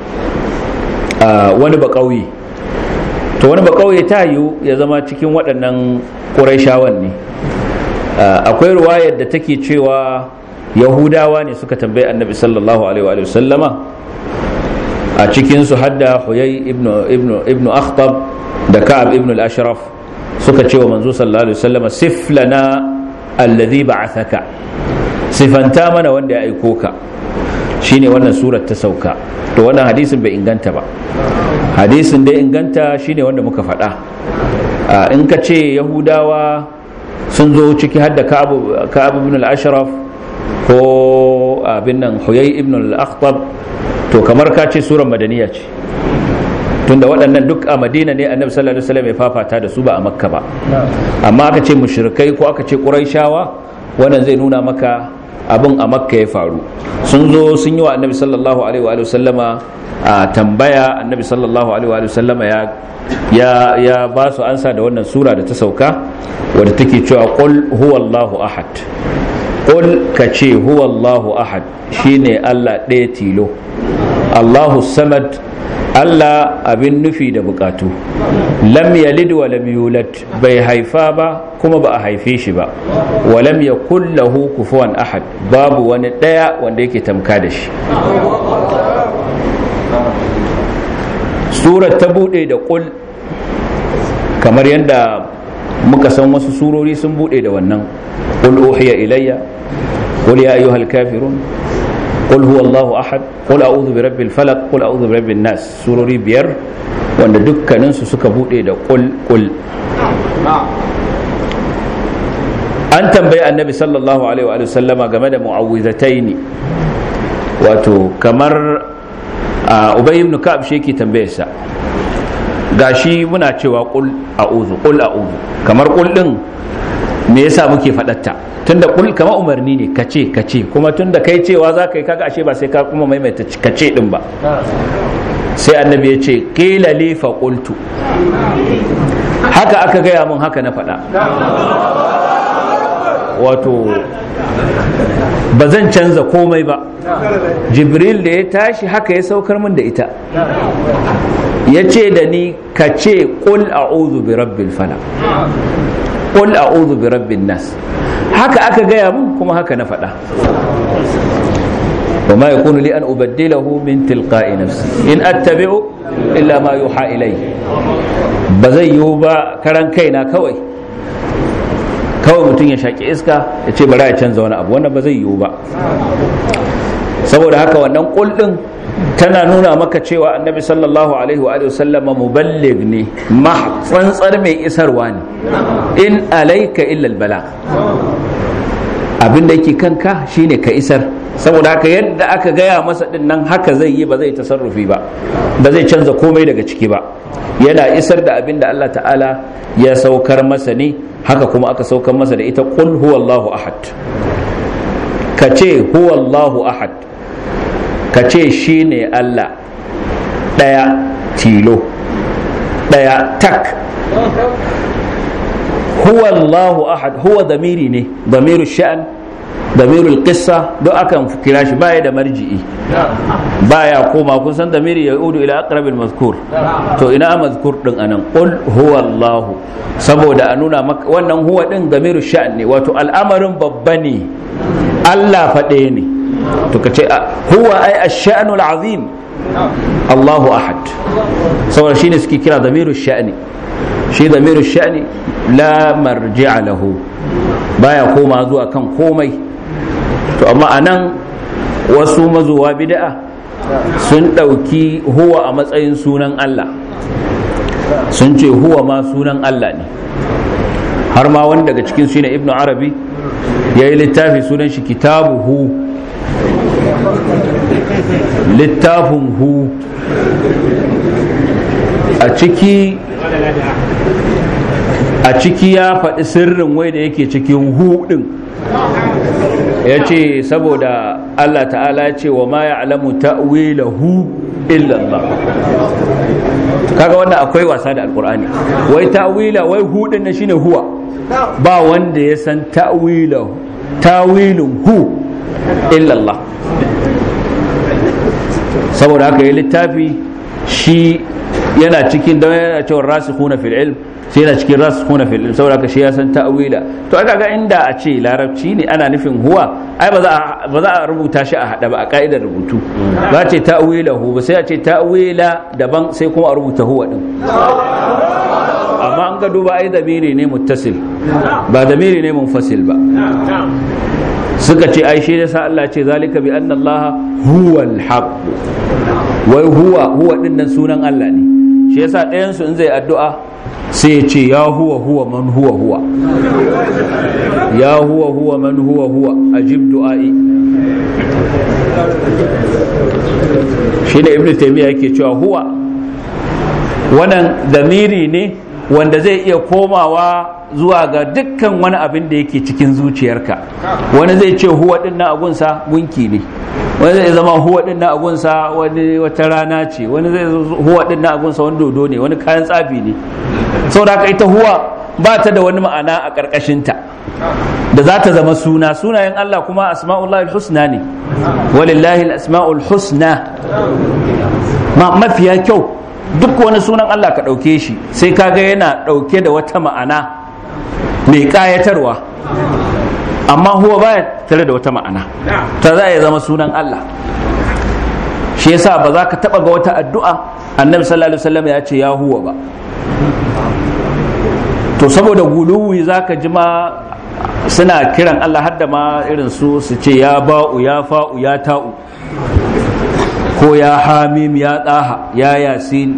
wani ba kauye, to wani ba kauye ta yiwu ya zama cikin waɗannan Qurayshawan ne. Akwai ruwayar da take cewa Yahudawa ne suka tambaye Annabi sallallahu alaihi wa sallama, a cikinsu hadda Huyay ibn ibn ibn Akhtab da Ka'ab ibn al-Ashraf suka ce wa manzo sallallahu alaihi wasallam sif lana alladhi ba'athaka, sifanta mana wanda ya aiko ka. Shine wannan surar ta sauka. To wannan hadisin bai inganta ba. Hadisin da inganta shine wanda muka faɗa. In ka ce Yahudawa sun zo ciki hadda Ka'ab Ka'ab ibn al-Ashraf ko abin nan Huyay ibn al-Akhtab, to kamar ka ce surar madaniya ce, tunda waɗannan duk a Madina ne Annabi sallallahu alaihi wasallam ya fafata da su ba a Makka ba. Amma aka ce mushrikai ko aka ce Qurayshawa, wannan zai nuna maka abin a Makka ya faru. Sun zo sun yi wa Annabi sallallahu alaihi wa sallama a tambaya, Annabi sallallahu alaihi wa sallama ya ya ya ba su ansa da wannan sura da ta sauka wadda take cewa qul huwallahu ahad. Qul ka ce huwallahu ahad shine Allah ɗaya tilo, Allahu samad Allah abin nufi da bukatu, lam yalid wa lam yulad bai haifa ba kuma ba a haife shi ba, wa lam yakul lahu kufuwan ahad babu wani ɗaya wanda yake tamka da shi. Surar ta bude da qul, kamar yadda muka san wasu surori sun bude da wannan, qul uhiya ilayya qul ya ayyuhal kafirun qul huwallahu ahad qul a'udhu birabbil falaq qul a'udhu birabbin nas. Surori biyar wanda dukkanin su suka bude da qul qul. An tambayi Annabi sallallahu alaihi wa sallama game da mu'awwizataini, wato kamar Ubay ibn Ka'ab shi yake tambayarsa, gashi muna cewa qul a'udhu qul a'udhu, kamar qul din me yasa muke fadatta? Tunda qul kamar umarni ne, kace kace, kuma tunda kai cewa za ka yi kaga ashe ba sai ka kuma maimaita kace din ba. Sai Annabi ya ce qila li fa qultu, haka aka gaya mun haka na fada. Wato ba zan canza komai ba, Jibril da ya tashi haka ya saukar min da ita, ya ce da ni ka ce qul a'udhu bi rabbil falaq qul a'udhu bi rabbin nas. Haka aka gaya mun kuma haka na faɗa. wa ma yakunu li an ubaddilahu min tilqa'i nafsi in attabi'u illa ma yuha ilayhi. Ba zai yiwu ba karan kaina kawai kawai mutum ya shaƙi iska ya ce bari ya canza wani abu, wannan ba zai yiwu ba. Saboda haka wannan ƙul ɗin tana nuna maka cewa Annabi sallallahu alaihi wa sallama muballigh ne, ma tsantsar mai isarwa ne, in alaika illa albala. abin da yake kanka shine ka isar, saboda haka yadda aka gaya masa din nan haka zai yi, ba zai tasarrufi ba, ba zai canza komai daga ciki ba, yana isar da abin da Allah ta'ala ya saukar masa ne. Haka kuma aka saukar masa da ita, qul huwallahu ahad, ka ce huwallahu ahad, ka ce shine Allah daya tilo, daya tak. huwallahu ahad, huwa damiri ne, damiru sha'an, damirul qissa, duk akan kira shi, baya da marji'i, baya koma. Kun san damiri ya udu ila aqrabil mazkur, to ina mazkur din anan, qul huwallahu, saboda a nuna maka wannan huwa din damiru sha'an ne, wato al'amarin babba ne, Allah faɗe ne, to kace huwa ay ash-sha'nul azim, Allahu ahad, saboda shine suke kira damiru sha'ni. Shi damiru sha'ni la marji'a lahu, baya koma zuwa kan komai. To amma anan wasu mazuwa bid'a sun ɗauki huwa a matsayin sunan Allah, sun ce huwa ma sunan Allah ne. Har ma wani daga cikin su ne Ibn Arabi ya yi littafi sunan shi kitabuhu, littafin hu. A ciki a ciki ya faɗi sirrin wai da yake cikin hu ɗin, ya ce saboda Allah ta'ala ya ce wa ma ya'lamu ta'wilahu illa Allah. Kaga wannan akwai wasa da alkur'ani, wai ta'wila, wai hu ɗin na shine huwa, ba wanda ya san ta'wilahu, ta'wilun hu illa Allah. Saboda haka ya littafi shi yana cikin, don yana cewa rasikhuna fil ilm, sai yana cikin rasikhuna fil ilm, saboda haka shi ya san ta'wila. To aka ga inda a ce larabci ne ana nufin huwa, ai ba za a ba za a rubuta shi a hada ba a ka'idar rubutu, ba ce ta'wilahu ba, sai a ce ta'wila daban sai kuma a rubuta huwa din. Amma an ga duba ai damiri ne muttasil, ba damiri ne munfasil ba. Suka ce ai shi yasa Allah ce zalika bi anna Allah huwal haqq, wai huwa huwa din nan sunan Allah ne. Shi yasa ɗayan su in zai addu'a sai ya ce ya huwa huwa man huwa huwa, ya huwa huwa man huwa huwa ajib du'ai. Shi da Ibn Taymiyyah yake cewa huwa wannan damiri ne wanda zai iya komawa zuwa ga dukkan wani abin da yake cikin zuciyarka. Wani zai ce huwa din na agunsa gunki ne, wani zai zama huwa din na agunsa wani wata rana ce, wani zai huwa din na agunsa wani dodo ne, wani kayan tsafi ne. Saboda haka ita huwa ba ta da wani ma'ana a ƙarƙashinta da za ta zama suna. Sunayen Allah kuma asma'ullahi husna ne, walillahi al-asma'ul husna, mafiya kyau. Duk wani sunan Allah ka ɗauke shi sai kaga yana ɗauke da wata ma'ana mai ƙayatarwa, amma huwa baya tare da wata ma'ana, ta za ya zama sunan Allah. Shi yasa ba za ka taɓa ga wata addu'a annabi sallallahu alaihi wasallam ya ce ya huwa ba. To saboda guluwi za ka ji ma suna kiran Allah har da ma irin su su ce ya ba'u ya fa'u ya ta'u, ko ya hamim ya ɗaha ya yasin.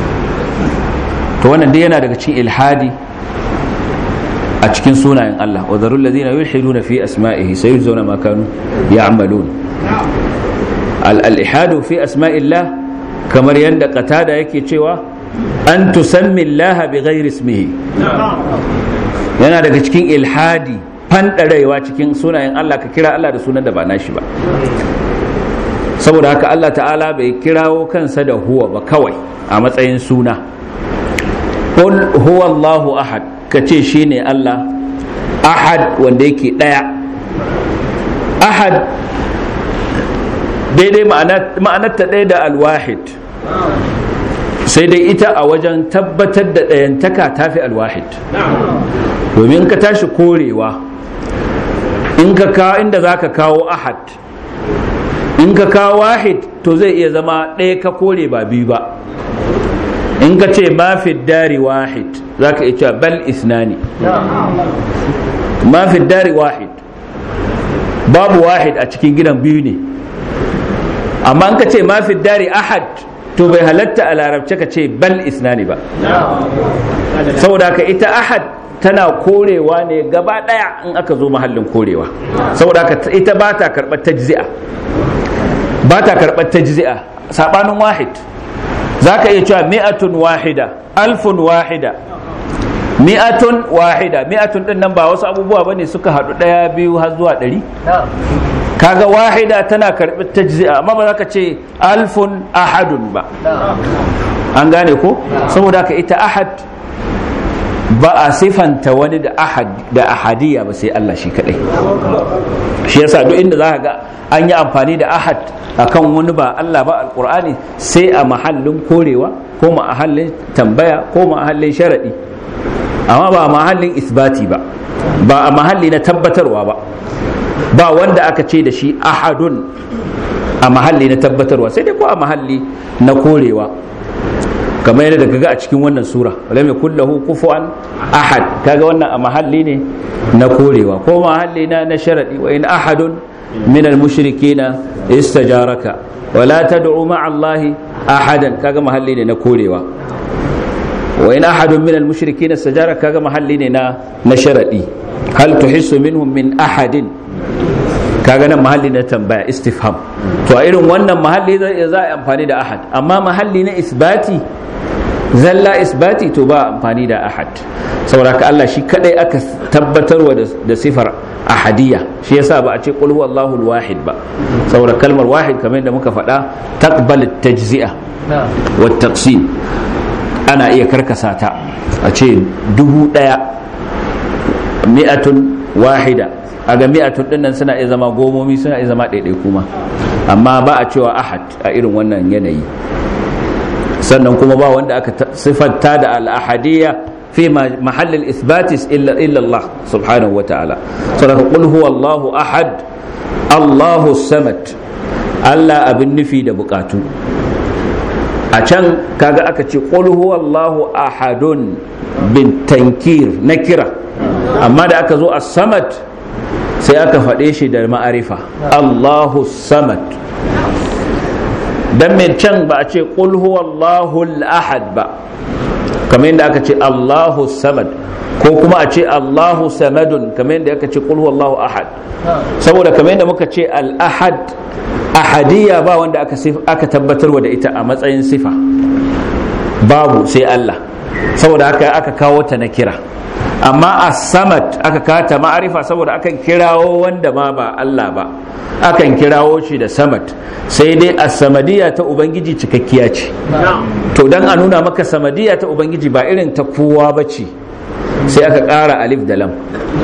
To wannan dai yana daga cikin ilhadi a cikin sunayen Allah. wa zarul ladina yulhiduna fi asma'ihi sayujzauna ma kanu ya'malun. al-ilhadu fi asma'illah, kamar yanda qatada yake cewa an tusammi Allah bighairi ismihi, yana daga cikin ilhadi, fandarewa cikin sunayen Allah, ka kira Allah da sunan da ba nashi ba. Saboda haka Allah ta'ala bai kirawo kansa da huwa ba kawai a matsayin suna. Qul huwa Allahu ahad, kace shine Allah ahad wanda yake daya. Ahad daidai ma'anar ta ɗaya da alwahid, sai dai ita a wajen tabbatar da ɗayantaka tafi alwahid. Domin ka tashi korewa, in ka kawo inda zaka kawo ahad, in ka kawo wahid to zai iya zama ɗaya ka kore ba biyu ba. In ka ce ma fi dari wahid, za ka iya cewa bal isnani. Ma fi dari wahid, babu wahid a cikin gidan biyu ne. Amma in ka ce ma fi dari ahad, to bai halatta a larabce ka ce bal isnani ba. Saboda ka ita ahad tana korewa ne gaba daya in aka zo mahallin korewa, saboda haka ita ba ta karɓar tajzi'a ba ta karɓar tajzi'a sabanin wahid. zaka iya cewa mi'atun wahida, alfun wahida, mi'atun wahida. mi'atun din nan ba wasu abubuwa bane suka haɗu ɗaya biyu har zuwa ɗari. kaga wahida tana karɓi tajzi'a, amma ba za ka ce alfun ahadun ba. an gane ko? saboda haka ita ahad ba a sifanta wani da ahad da ahadiyya ba sai Allah shi kadai. shi yasa duk inda za ka ga an yi amfani da ahad akan wani ba Allah ba alqur'ani sai a mahallin korewa ko mahallin tambaya ko mahallin sharadi, amma ba a mahallin isbati ba, ba a mahalli na tabbatarwa ba. ba wanda aka ce da shi ahadun a mahalli na tabbatarwa, sai dai ko a mahalli na korewa, kamar yadda daga ga a cikin wannan sura walam yakul lahu kufuwan ahad. kaga wannan a mahalli ne na korewa ko mahalli na na sharadi. wa in ahadun min al-mushrikeena istajaraka wala tad'u ma'a allahi ahadan, kaga mahalli ne na korewa. wa in ahadun min al-mushrikeena istajaraka, kaga mahalli ne na na sharadi. hal tuhissu minhum min ahadin, kaga nan mahalli na tambaya istifham. to a irin wannan mahalli za a amfani da ahad, amma mahalli na isbati zalla isbati to ba amfani da ahad. saboda haka Allah shi kadai aka tabbatarwa da sifar ahadiyya, shi yasa ba a ce qul huwallahu al-wahid ba, saboda kalmar wahid kamar yadda muka faɗa taqbal at-tajzi'a wa at-taqsim. ana iya karkasa ta a ce dubu daya, mi'atun wahida. aga mi'atun dinnan suna iya zama gomomi, suna iya zama ɗaiɗai kuma, amma ba a cewa ahad a irin wannan yanayi. sannan kuma ba wanda aka sifanta da al-ahadiyya fi mahall al-ithbat illa illa Allah subhanahu wa ta'ala. saboda qul huwallahu ahad Allahu samad, Allah abin nufi da bukatu. a can kaga aka ce qul huwallahu ahadun bin tankir nakira, amma da aka zo as-samad sai aka faɗe shi da ma'arifa Allahu samad. dan mai can ba a ce qul huwallahu al-ahad ba, kamar yadda aka ce Allahu samad, ko kuma a ce Allahu samadun kamar yadda aka ce qul huwallahu ahad. saboda kamar yadda muka ce al-ahad ahadiyya ba wanda aka aka tabbatarwa da ita a matsayin sifa, babu sai Allah, saboda haka aka kawo ta na kira. amma as-samad aka kata ma'arifa saboda akan kirawo wanda ma ba Allah ba, akan kirawo shi da samad, sai dai as-samadiyya ta ubangiji cikakkiya ce. to dan a nuna maka samadiyya ta ubangiji ba irin ta kowa bace, sai aka ƙara alif da lam.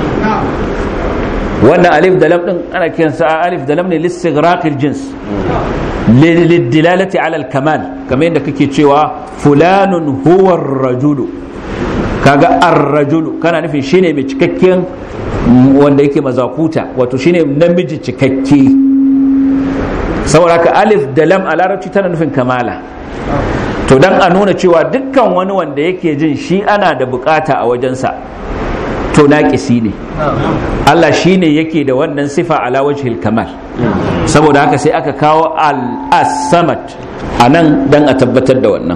wannan alif da lam din ana kiransa alif da lam ne listighraqil jins, lidilalati ala al-kamal, kamar yadda kake cewa fulanun huwa ar-rajulu, kaga ar-rajulu kana nufin shine mai cikakken wanda yake mazakuta, wato shine namiji cikakke. saboda ka alif da lam a larabci tana nufin kamala. to dan a nuna cewa dukkan wani wanda yake jin shi ana da bukata a wajensa to naƙisi ne, Allah shine yake da wannan sifa ala wajhil kamal. saboda haka sai aka kawo al-samad anan dan a tabbatar da wannan.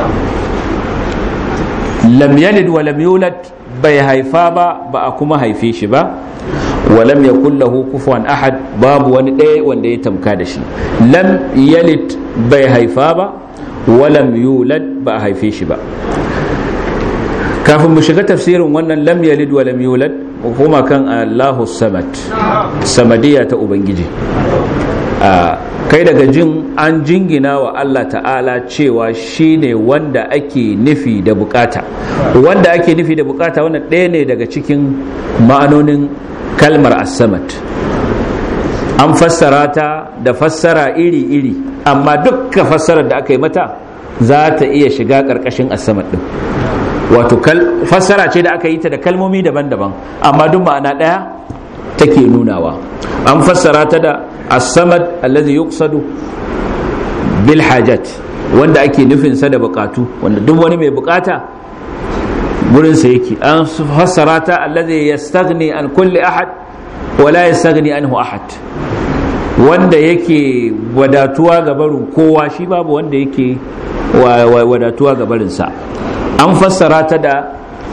lam yalid wa lam yulad, bai haifa ba ba a kuma haife shi ba. wa lam yakul lahu kufuwan ahad, babu wani ɗaya wanda ya tamka da shi. lam yalid bai haifa ba, wa lam yulad ba a haife shi ba. kafin mu shiga tafsirin wannan lam yalid wa lam yulad, kuma kan Allahu samad, samadiyya ta ubangiji. kai daga jin an jingina wa Allah ta'ala cewa shine wanda ake nufi da bukata, wanda ake nufi da bukata wannan ɗaya ne daga cikin ma'anonin kalmar as-samad. an fassara ta da fassara iri-iri, amma dukkan fassarar da aka yi mata za ta iya shiga ƙarƙashin as-samad din. wato fassara ce da aka yi ta da kalmomi daban-daban, amma duk ma'ana ɗaya take nunawa. an fassara ta da as-samad alladhi yuqsadu bil hajat, wanda ake nufin sa da bukatu, wanda duk wani mai bukata gurin sa yake. an fassara ta alladhi yastaghni an kulli ahad wa la yastaghni anhu ahad, wanda yake wadatuwa ga barin kowa, shi babu wanda yake wadatuwa ga barin sa. an fassara ta da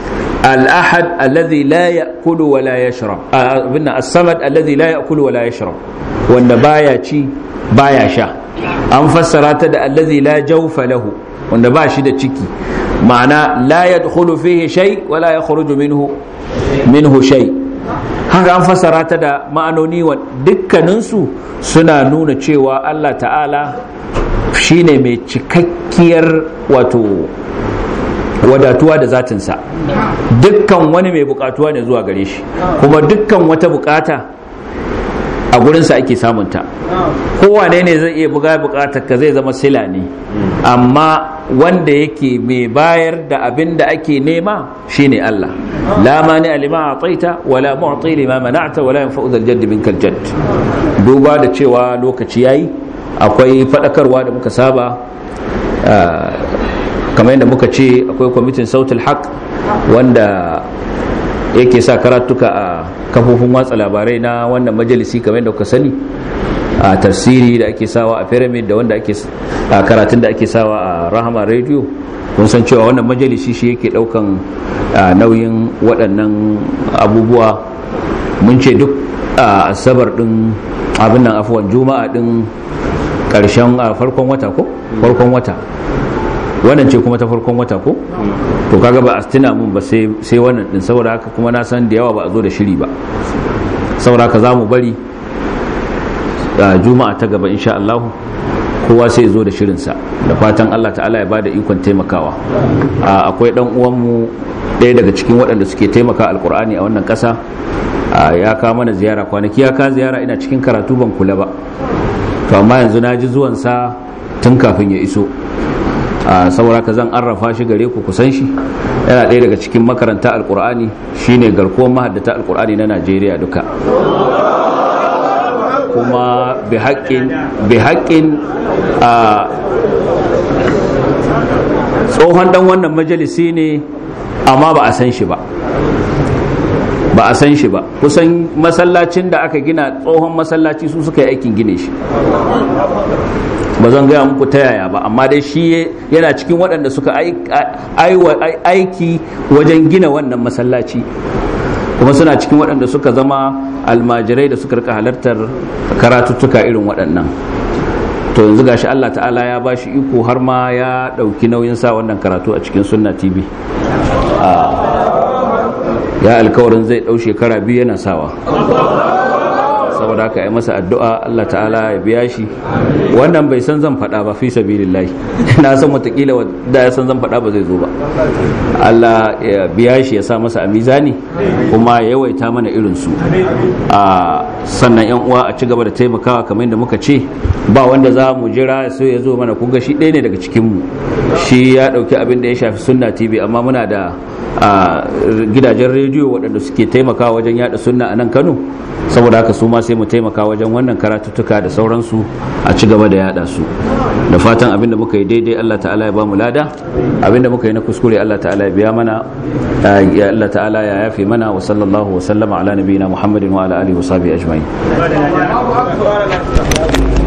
al-ahad alladhi la ya'kulu wa la yashrab abinna as-samad alladhi la ya'kulu wa la yashrab wanda baya ci baya sha. An fassara ta da alladhi la jawfa lahu wanda ba shi da ciki, ma'ana la yadkhulu fihi shay wa la yakhruju minhu minhu shay. Haka an fassara ta da ma'anoni wa dukkaninsu suna nuna cewa Allah ta'ala shine mai cikakkiyar wato wadatuwa da zatinsa, dukkan wani mai bukatuwa ne zuwa gare shi, kuma dukkan wata bukata a gurinsa ake samunta. Kowane ne zai iya buga bukatar ka zai zama sila ne, amma wanda yake mai bayar da abin da ake nema shine Allah. la mani alima ataita wala mu'ti lima mana'ta wala yanfa'u dhal jadd minkal jadd. Duba da cewa lokaci yayi, akwai fadakarwa da muka saba kamar yadda muka ce akwai kwamitin sautul haq wanda yake sa karatuka a kafofin watsa labarai na wannan majalisi kamar yadda kuka sani, a tafsiri da ake sawa a pyramid da wanda ake a karatun da ake sawa a Rahama Radio. Kun san cewa wannan majalisi shi yake daukan nauyin waɗannan abubuwa. Mun ce duk asabar din abin nan afwan juma'a din karshen farkon wata ko farkon wata wannan ce kuma ta farkon wata ko to kaga ba a tuna mun ba sai sai wannan din, saboda haka kuma na san da yawa ba a zo da shiri ba, saboda haka zamu bari da juma'a ta gaba insha Allah kowa sai zo da shirin sa, da fatan Allah ta'ala ya bada ikon taimakawa. Akwai dan uwan mu ɗaya daga cikin waɗanda suke taimaka alkur'ani a wannan ƙasa, ya kawo mana ziyara kwanaki, ya ka ziyara ina cikin karatu ban kula ba, to amma yanzu na ji zuwan sa tun kafin ya iso. saboda ka zan arrafa shi gare ku kusan shi, yana ɗaya daga cikin makaranta alkur'ani, shine garkuwar mahaddata alkur'ani na Najeriya duka, kuma bi haƙƙin bi haƙƙin a tsohon dan wannan majalisi ne, amma ba a san shi ba ba a san shi ba kusan masallacin da aka gina tsohon masallaci su suka yi aikin gine shi, ba zan gaya muku ta yaya ba, amma dai shi yana cikin waɗanda suka aiki wajen gina wannan masallaci, kuma suna cikin waɗanda suka zama almajirai da suka rika halartar karatuttuka irin waɗannan. To yanzu gashi Allah ta'ala ya ba shi iko har ma ya ɗauki nauyin sa wannan karatu a cikin Sunna T V. Ya alkawarin zai ɗau shekara biyu yana sawa, saboda haka yi masa addu'a Allah ta'ala ya biya shi. Wannan bai san zan faɗa ba fi sabilillahi, na san watakila da ya san zan faɗa ba zai zo ba. Allah ya biya shi ya sa masa a mizani, kuma ya yawaita mana irinsu. Sannan yan uwa a ci gaba da taimakawa kamar yadda muka ce, ba wanda za mu jira sai ya zo mana. Kunga shi ɗaya ne daga cikinmu, shi ya ɗauki abin da ya shafi Sunna T V, amma muna da gidajen rediyo waɗanda suke taimakawa wajen yada sunna a nan Kano, saboda haka su ma sai mu taimaka wajen wannan karatuttuka da sauransu a ci gaba da yada su. Da fatan abinda muka yi daidai Allah ta'ala ya ba mu lada, abinda muka yi na kuskure Allah ta'ala ya biya mana, ya Allah ta'ala ya yafe mana. Wa sallallahu wa sallama ala nabiyina Muhammadin wa ala alihi wa sahbihi ajma'in.